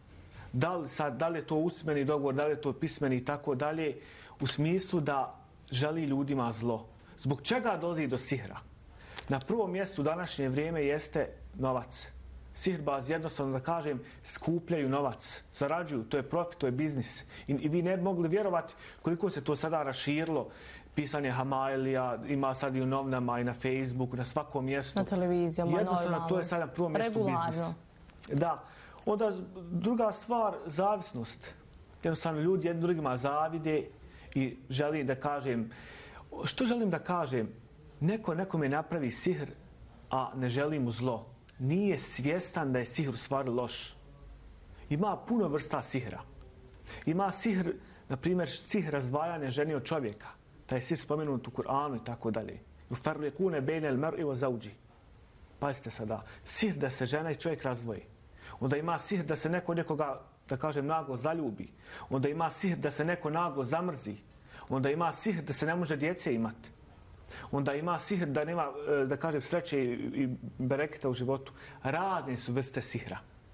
Da li, sad, da li je to usmeni dogovor, da li je to pismeni i tako dalje, u smislu da želi ljudima zlo. Zbog čega dolazi do sihra? Na prvom mjestu u današnje vrijeme jeste novac. Sihirbaz, jednostavno da kažem, skupljaju novac, zarađuju, to je profit, to je biznis. I, i vi ne bi mogli vjerovati koliko se to sada raširilo. Pisanje Hamailija, ima sad i u novinama i na Facebooku, na svakom mjestu. Na televizijama, jednostavno, normalno. to je sad na prvom mjestu biznis. Da. Onda druga stvar, zavisnost. Jednostavno ljudi jednim drugima zavide i želim da kažem, što želim da kažem? Neko nekome napravi sihr, a ne želi mu zlo. Nije svjestan da je sihr u stvari loš. Ima puno vrsta sihra. Ima sihr, na primjer, sihr razdvajanja žene od čovjeka. Taj sihr spomenut u Kur'anu i tako dalje. Ufarliqune bejnel mer'i wa zawji. Pazite sada, sihr da se žena i čovjek razdvoji. Onda ima sihr da se neko nekoga, da kažem, naglo zaljubi. Onda ima sihr da se neko naglo zamrzi. Onda ima sihr da se ne može djece imati. Onda ima sihr da nema, da kažem, sreće i bereketa u životu. Razne su vrste sihra.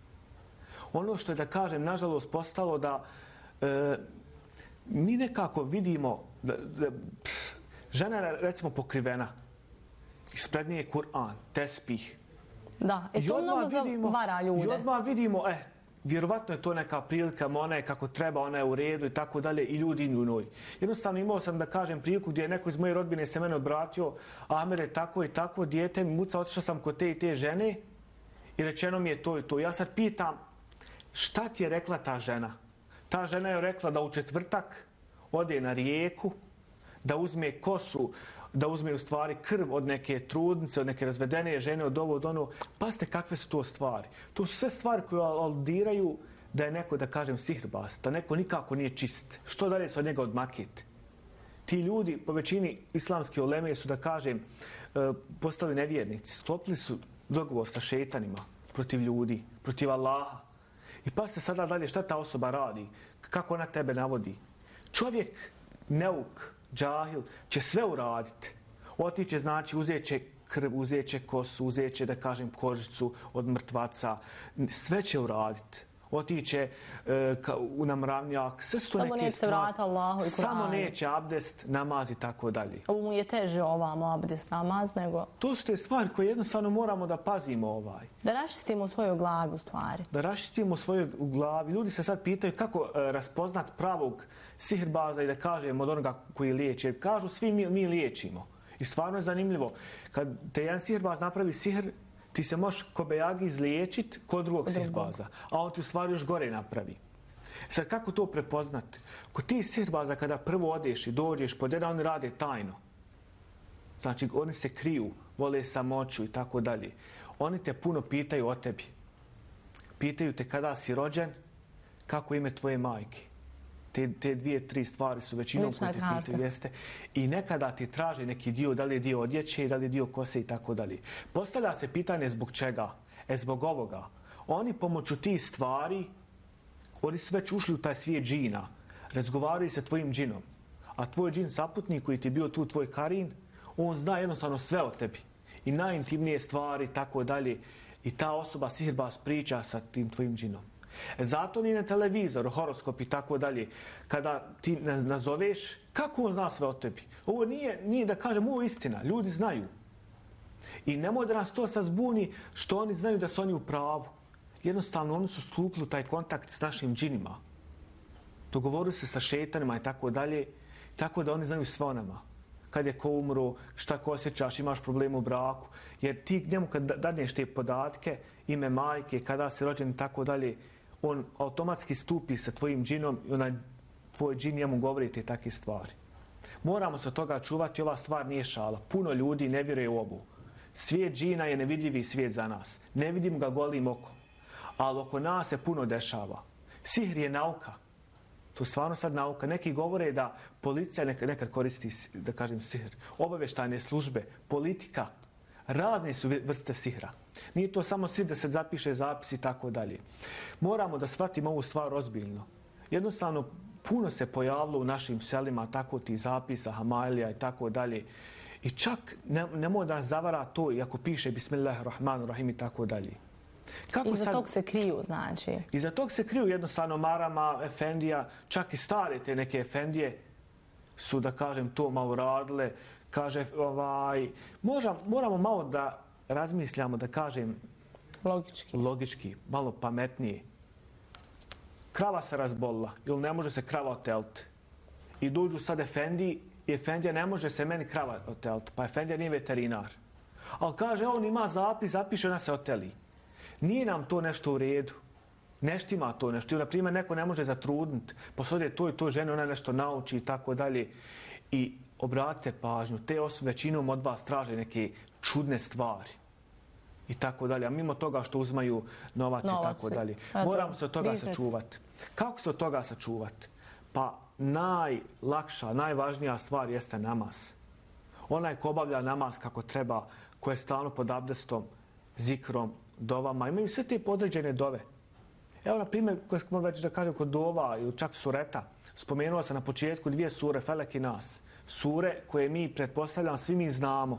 Ono što je, da kažem, nažalost postalo da e, mi nekako vidimo da, da pff, žena je, recimo, pokrivena. Ispred nje je Kur'an, tespih. Da, i to mnogo zavara ljude. I odmah vidimo, eh, vjerovatno je to neka prilika, ona je kako treba, ona je u redu i tako dalje, i ljudi idu u njoj. Jednostavno imao sam, da kažem, priliku gdje je neko iz moje rodbine se mene obratio, Amer je tako i tako, dijete mi muca, otišao sam kod te i te žene i rečeno mi je to i to. Ja sad pitam, šta ti je rekla ta žena? Ta žena je rekla da u četvrtak ode na rijeku, da uzme kosu, da uzme u stvari krv od neke trudnice, od neke razvedene žene, od ovo, od ono. Pazite kakve su to stvari. To su sve stvari koje aludiraju da je neko, da kažem, sihrbaz, da neko nikako nije čist. Što dalje se od njega odmakiti? Ti ljudi, po većini islamske uleme, su, da kažem, postali nevjernici. Sklopili su dogovor sa šetanima protiv ljudi, protiv Allaha. I pazite sada dalje šta ta osoba radi, kako ona tebe navodi. Čovjek, neuk, džahil, će sve uraditi. Otiće, znači, uzet će krv, uzet će kosu, uzet će, da kažem, kožicu od mrtvaca. Sve će uraditi. otiće e, ka, u namravnjak, sve su to samo neke stvari. Vrata Allahu i samo neće abdest, namaz i tako dalje. Ovo mu je teže ovamo abdest, namaz, nego... To su te stvari koje jednostavno moramo da pazimo ovaj. Da raščistimo svoju glavu stvari. Da raščistimo svoju glavu. Ljudi se sad pitaju kako e, raspoznat pravog sihirbaza i da kažemo od onoga koji liječi. Jer kažu svi mi, mi liječimo. I stvarno je zanimljivo. Kad te jedan sihirbaz napravi sihr, ti se možeš kobejagi izliječiti kod drugog sihirbaza. A on ti u stvari još gore napravi. Sad kako to prepoznati? Kod ti sihirbaza kada prvo odeš i dođeš pod jedan, oni rade tajno. Znači oni se kriju, vole samoću i tako dalje. Oni te puno pitaju o tebi. Pitaju te kada si rođen, kako ime tvoje majke. Te, te dvije, tri stvari su većinom koje te pitaju, jeste. I nekada ti traže neki dio, da li je dio odjeće, da li je dio kose i tako dalje. Postavlja se pitanje zbog čega? E zbog ovoga. Oni pomoću tih stvari, oni su već ušli u taj svijet džina. Razgovaraju sa tvojim džinom. A tvoj džin saputnik koji ti je bio tu, tvoj karin, on zna jednostavno sve o tebi. I najintimnije stvari, tako dalje. I ta osoba, sihirbaz, priča sa tim tvojim džinom. Zato ni na televizoru, horoskop i tako dalje, kada ti nazoveš, kako on zna sve o tebi? Ovo nije, nije da kažem, ovo je istina, ljudi znaju. I nemoj da nas to sad zbuni što oni znaju da su oni u pravu. Jednostavno, oni su stupili taj kontakt s našim džinima. Dogovorili se sa šetanima i tako dalje, tako da oni znaju sve o nama. Kad je ko umro, šta ko osjećaš, imaš problem u braku. Jer ti njemu kad dadneš te podatke, ime majke, kada si rođen i tako dalje, on automatski stupi sa tvojim džinom i onaj tvoj džin njemu govori te takve stvari. Moramo se od toga čuvati, ova stvar nije šala. Puno ljudi ne vjeruje u ovu. Svijet džina je nevidljivi svijet za nas. Ne vidimo ga golim okom. Ali oko nas se puno dešava. Sihr je nauka. To je stvarno sad nauka. Neki govore da policija nekad, nekad koristi, da kažem, sihr. Obavještajne službe, politika, razne su vrste sihra. Nije to samo sihr da se zapiše zapis i tako dalje. Moramo da shvatimo ovu stvar ozbiljno. Jednostavno, puno se pojavilo u našim selima tako ti zapisa, hamailija i tako dalje. I čak ne, nemoj da nas zavara to, iako piše Bismillahirrahmanirrahim i tako dalje. Kako Iza sad, tog se kriju, znači? Iza tog se kriju jednostavno marama, efendija, čak i stare te neke efendije su, da kažem, to malo radile. Kaže, ovaj, možda, moramo malo da razmišljamo, da kažem, logički, logički malo pametnije. Krava se razbolila, ili ne može se krava oteliti. I dođu sad efendiji i efendija ne može se meni krava oteliti, pa efendija nije veterinar. Ali kaže, on ima zapis, zapiše, ona se oteli. Nije nam to nešto u redu. Nešto ima to nešto. Na primjer, neko ne može zatrudniti. Posodje to i to žene, ona nešto nauči i tako dalje. I obratite pažnju, te osobe većinom od vas traže neke čudne stvari. I tako dalje. A mimo toga što uzmaju novac, novac i tako dalje. Moramo se od toga business. sačuvati. Kako se od toga sačuvati? Pa najlakša, najvažnija stvar jeste namaz. Onaj ko obavlja namaz kako treba, ko je stalno pod abdestom, zikrom, dovama, imaju sve te podređene dove. Evo, na primjer, koje smo već da kažem kod dova ili čak sureta, spomenuo sam na početku dvije sure, Felek i Nas. Sure koje mi, pretpostavljam, svi mi znamo.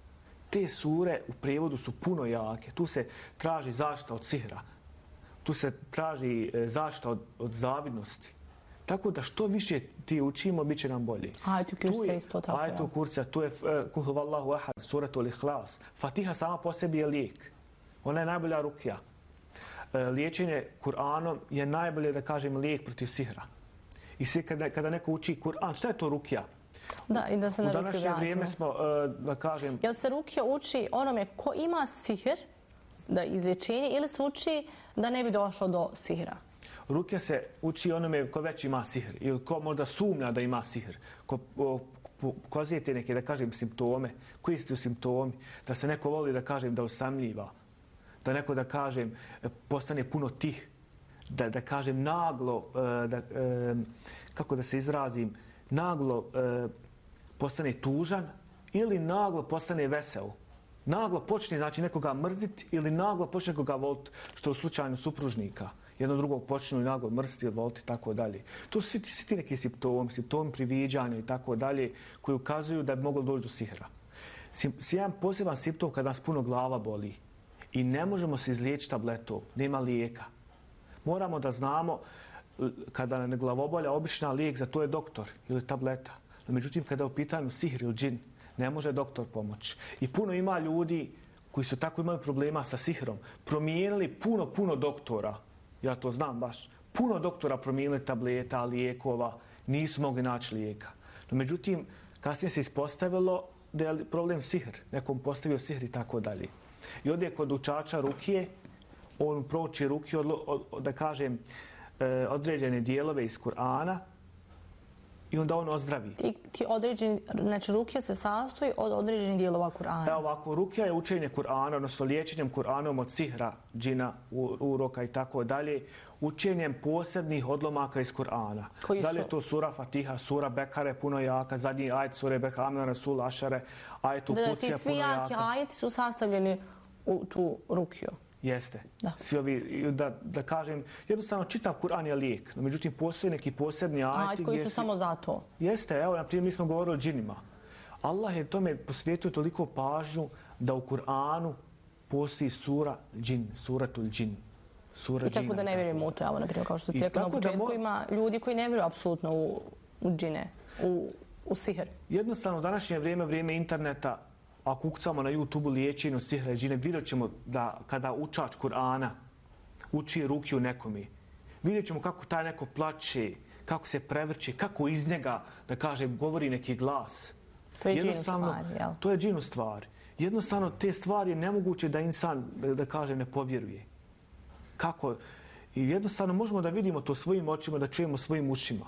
Te sure u prijevodu su puno jake. Tu se traži zaštita od sihra. Tu se traži zaštita od, od zavidnosti. Tako da što više ti učimo, bit će nam bolje. Ajetu kursa isto tako. Ajetu kursa, tu je Kul huvallahu ahad, suratul ihlas. Fatiha sama po sebi je lijek. Ona je najbolja rukija. Liječenje Kur'anom je najbolje, da kažem, lijek protiv sihra. I sve kada, kada neko uči Kur'an, šta je to rukija? Da, i da se na rukiju vraćamo. U današnje vrijeme smo, da kažem... Jel se rukija uči onome ko ima sihr, da izlječenje, ili se uči da ne bi došlo do sihra? Rukija se uči onome ko već ima sihr, ili ko možda sumnja da ima sihr, ko pokazujete neke, da kažem, simptome, koji su simptomi, da se neko voli, da kažem, da osamljiva, da neko, da kažem, postane puno tih, da, da kažem, naglo, da, kako da se izrazim, naglo postane tužan ili naglo postane vesel. Naglo počne, znači, nekoga mrziti ili naglo počne nekoga voliti, što u slučaju supružnika. Jedno drugog počnu naglo mrziti ili voliti i tako dalje. To su svi, svi ti neki simptomi, simptomi priviđanja i tako dalje, koji ukazuju da bi moglo doći do sihra. Jedan poseban simptom kada nas puno glava boli i ne možemo se izliječiti tabletom, nema lijeka. Moramo da znamo kada ne glavobolja, obična lijek za to je doktor ili tableta. No, međutim, kada je u pitanju sihr ili džin, ne može doktor pomoći. I puno ima ljudi koji su tako imali problema sa sihrom. Promijenili puno, puno doktora. Ja to znam baš. Puno doktora promijenili tableta, lijekova. Nisu mogli naći lijeka. No, međutim, kasnije se ispostavilo da je problem sihr. Nekom postavio sihr i tako dalje. I ovdje kod učača rukije, on prouči rukije, od, od, da kažem, određene dijelove iz Kur'ana i onda on ozdravi. Ti, ti određeni, znači rukija se sastoji od određenih dijelova Kur'ana. Evo ovako, rukija je učenje Kur'ana, odnosno liječenjem Kur'anom od sihra, džina, uroka i tako dalje, učenjem posebnih odlomaka iz Kur'ana. Da li je to sura Fatiha, sura Bekare, puno jaka, zadnji ajet sure Bekare, Amna Rasul, Ašare, ajet Ukucija, puno jaka. Ti svi jaki ajeti su sastavljeni u tu rukiju. Jeste. Da. Svi ovi, da, da kažem, jednostavno čitav Kur'an je lijek. No, međutim, postoje neki posebni ajeti. Ajeti koji su si... samo za to. Jeste. Evo, na primjer, mi smo govorili o džinima. Allah je tome posvijetio toliko pažnju da u Kur'anu postoji sura džin, suratul džin. Sura I tako džina, da ne vjerujemo u to. Evo, na primjer, kao što ti rekao na početku, mo... ima ljudi koji ne vjeruju apsolutno u, u džine, u, u sihr. Jednostavno, u današnje vrijeme, vrijeme interneta, ako ukucamo na YouTube liječenju sihra i džine, vidjet ćemo da kada učač Kur'ana uči rukiju nekome, vidjet ćemo kako taj neko plače, kako se prevrće, kako iz njega, da kažem, govori neki glas. To je džinu stvar, jel? To je džinu stvar. Jednostavno, te stvari je nemoguće da insan, da, da kažem, ne povjeruje. Kako? I jednostavno možemo da vidimo to svojim očima, da čujemo svojim ušima.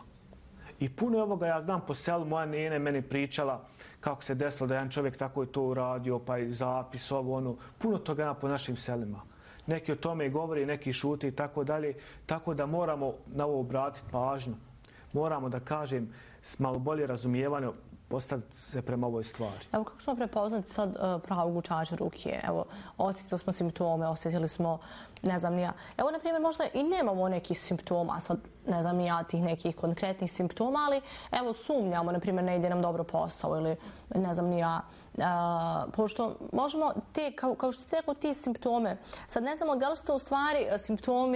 I puno ovoga ja znam po selu, moja nene meni pričala kako se desilo da jedan čovjek tako je to uradio, pa i zapis, ovo, ono. Puno toga ima po našim selima. Neki o tome govori, neki šute i tako dalje. Tako da moramo na ovo obratiti pažnju. Moramo da kažem s malo bolje razumijevanje postaviti se prema ovoj stvari. Evo kako ćemo prepoznati sad uh, pravog učača rukije? Evo, osjetili smo simptome, osjetili smo, ne znam ni ja. Evo, na primjer, možda i nemamo nekih simptoma, sad ne znam ni ja tih nekih konkretnih simptoma, ali evo sumnjamo, na primjer, ne ide nam dobro posao ili ne znam ni ja. Uh, pošto možemo te, kao, kao što ste rekao, ti simptome, sad ne znamo da li su to u stvari simptomi,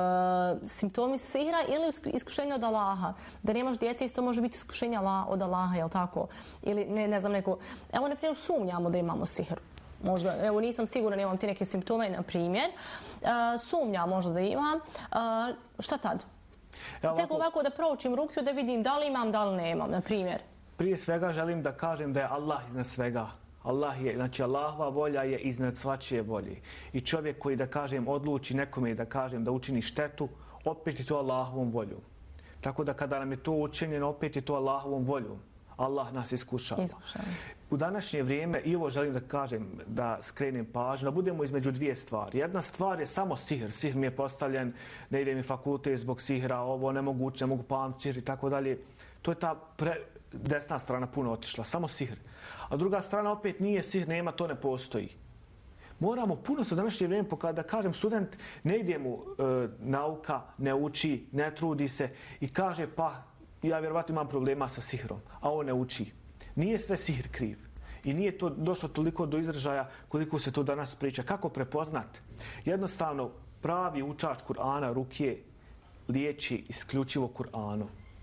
uh, simptomi sihra ili iskušenja od Allaha. Da nemaš djece, isto može biti iskušenja od Allaha, jel tako? Ili ne, ne znam neko... Evo, na primjer, sumnjamo da imamo sihr. Možda, evo, nisam sigurna da imam ti neke simptome, na primjer. Uh, sumnja možda da imam. Uh, šta tad? Ja, ovako... Tek ovako da proučim rukiju, da vidim da li imam, da li nemam, na primjer. Prije svega želim da kažem da je Allah iznad svega. Allah je, znači Allahova volja je iznad svačije volje. I čovjek koji, da kažem, odluči nekome da kažem da učini štetu, opet je to Allahovom voljom. Tako da kada nam je to učinjeno, opet je to Allahovom voljom. Allah nas iskušava. Iskušava. U današnje vrijeme, i ovo želim da kažem, da skrenem pažnju, da budemo između dvije stvari. Jedna stvar je samo sihr. Sihr mi je postavljen, ne ide mi fakultet zbog sihra, ovo nemoguće, ne mogu pamtiti sihr i tako dalje. To je ta pre... desna strana puno otišla, samo sihr. A druga strana opet nije sihr, nema, to ne postoji. Moramo puno se u današnje vrijeme, kada kažem student, ne ide mu e, nauka, ne uči, ne trudi se i kaže pa ja vjerovatno imam problema sa sihrom, a on ne uči. Nije sve sihr kriv. I nije to došlo toliko do izražaja koliko se to danas priča. Kako prepoznat? Jednostavno, pravi učač Kur'ana, rukije, liječi isključivo Kur'anom.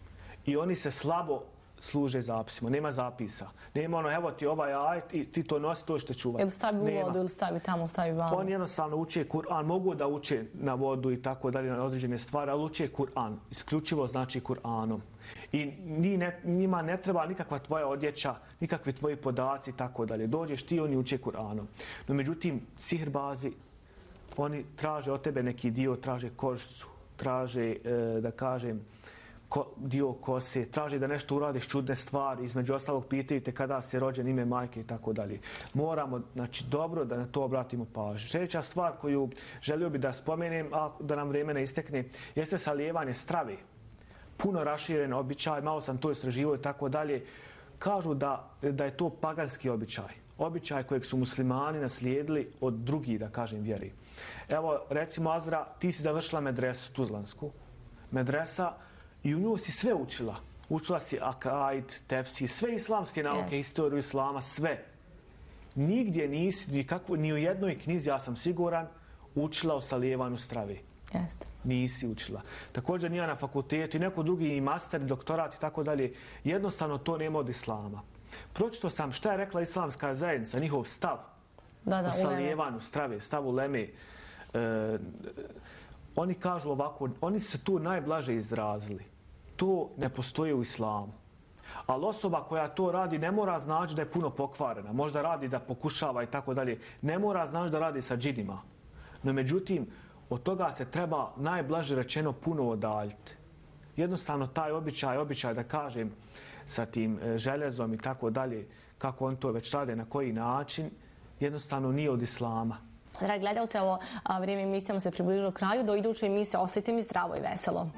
I oni se slabo služe zapisima. Nema zapisa. Nema ono, evo ti ovaj ajet i ti to nosi, to što čuvati. Ili stavi u vodu, ili stavi tamo, stavi vamo. Oni jednostavno uče Kur'an, mogu da uče na vodu i tako dalje, na određene stvari, ali uče Kur'an. Isključivo znači Kur'anom. I ni ne, njima ne treba nikakva tvoja odjeća, nikakvi tvoji podaci i tako dalje. Dođeš ti, oni uče Kur'anom. No međutim, sihrbazi, oni traže od tebe neki dio, traže kožicu, traže, e, da kažem, Ko, dio kose, traži da nešto uradiš čudne stvari, između ostalog pitaju te kada se rođen, ime majke i tako dalje. Moramo, znači, dobro da na to obratimo pažnju. Sljedeća stvar koju želio bi da spomenem, a da nam vrijeme ne istekne, jeste salijevanje strave. Puno raširen običaj, malo sam to istraživao i tako dalje. Kažu da, da je to paganski običaj. Običaj kojeg su muslimani naslijedili od drugih, da kažem, vjeri. Evo, recimo, Azra, ti si završila medresu Tuzlansku. Medresa, i u nju si sve učila. Učila si akaid, tefsir, sve islamske nauke, yes. Historiju islama, sve. Nigdje nisi, nikakvo, ni u jednoj knjizi, ja sam siguran, učila o salijevanju strave. Jeste. Nisi učila. Također nije na fakultetu i neko drugi i master, i doktorat i tako dalje. Jednostavno to nema od islama. Pročito sam šta je rekla islamska zajednica, njihov stav da, da, o salijevanju strave, stav uleme. E, oni kažu ovako, oni su tu najblaže izrazili. To ne postoji u islamu. Ali osoba koja to radi ne mora znači da je puno pokvarena. Možda radi da pokušava i tako dalje. Ne mora znači da radi sa džinima. No međutim, od toga se treba najblaže rečeno puno odaljiti. Jednostavno taj običaj, običaj da kažem, sa tim željezom i tako dalje, kako on to već rade, na koji način, jednostavno nije od islama. Dragi gledalci, ovo vrijeme emisijama se približilo kraju. Do iduće emisije ostajte mi zdravo i veselo.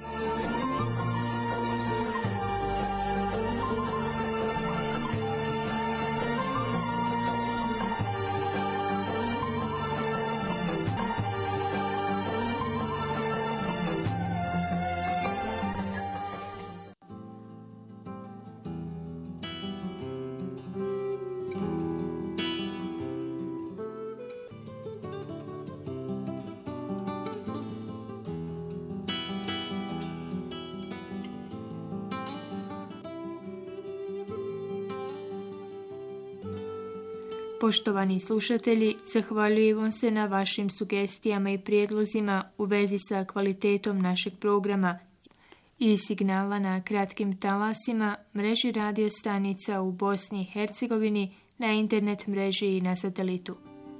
Poštovani slušatelji, zahvaljujemo se na vašim sugestijama i prijedlozima u vezi sa kvalitetom našeg programa i signala na kratkim talasima, mreži radio stanica u Bosni i Hercegovini, na internet mreži i na satelitu.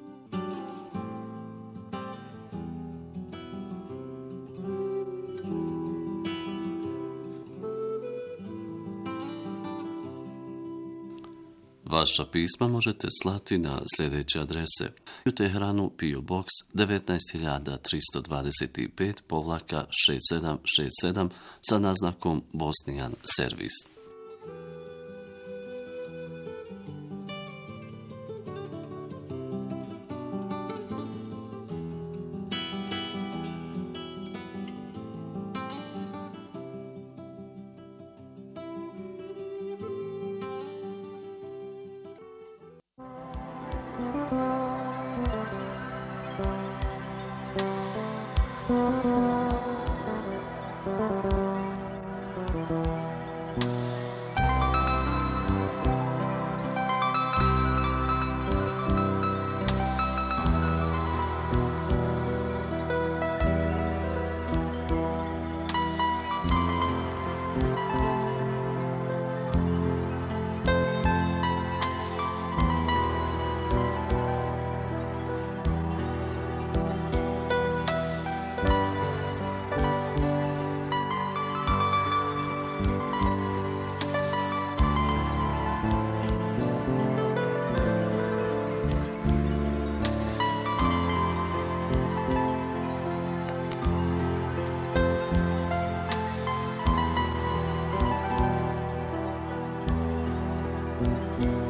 Vaša pisma možete slati na sljedeće adrese: u Teheranu P O Box devetnaest tristo dvadeset pet povlaka šest sedam šest sedam sa naznakom Bosnian Servis. Thank you.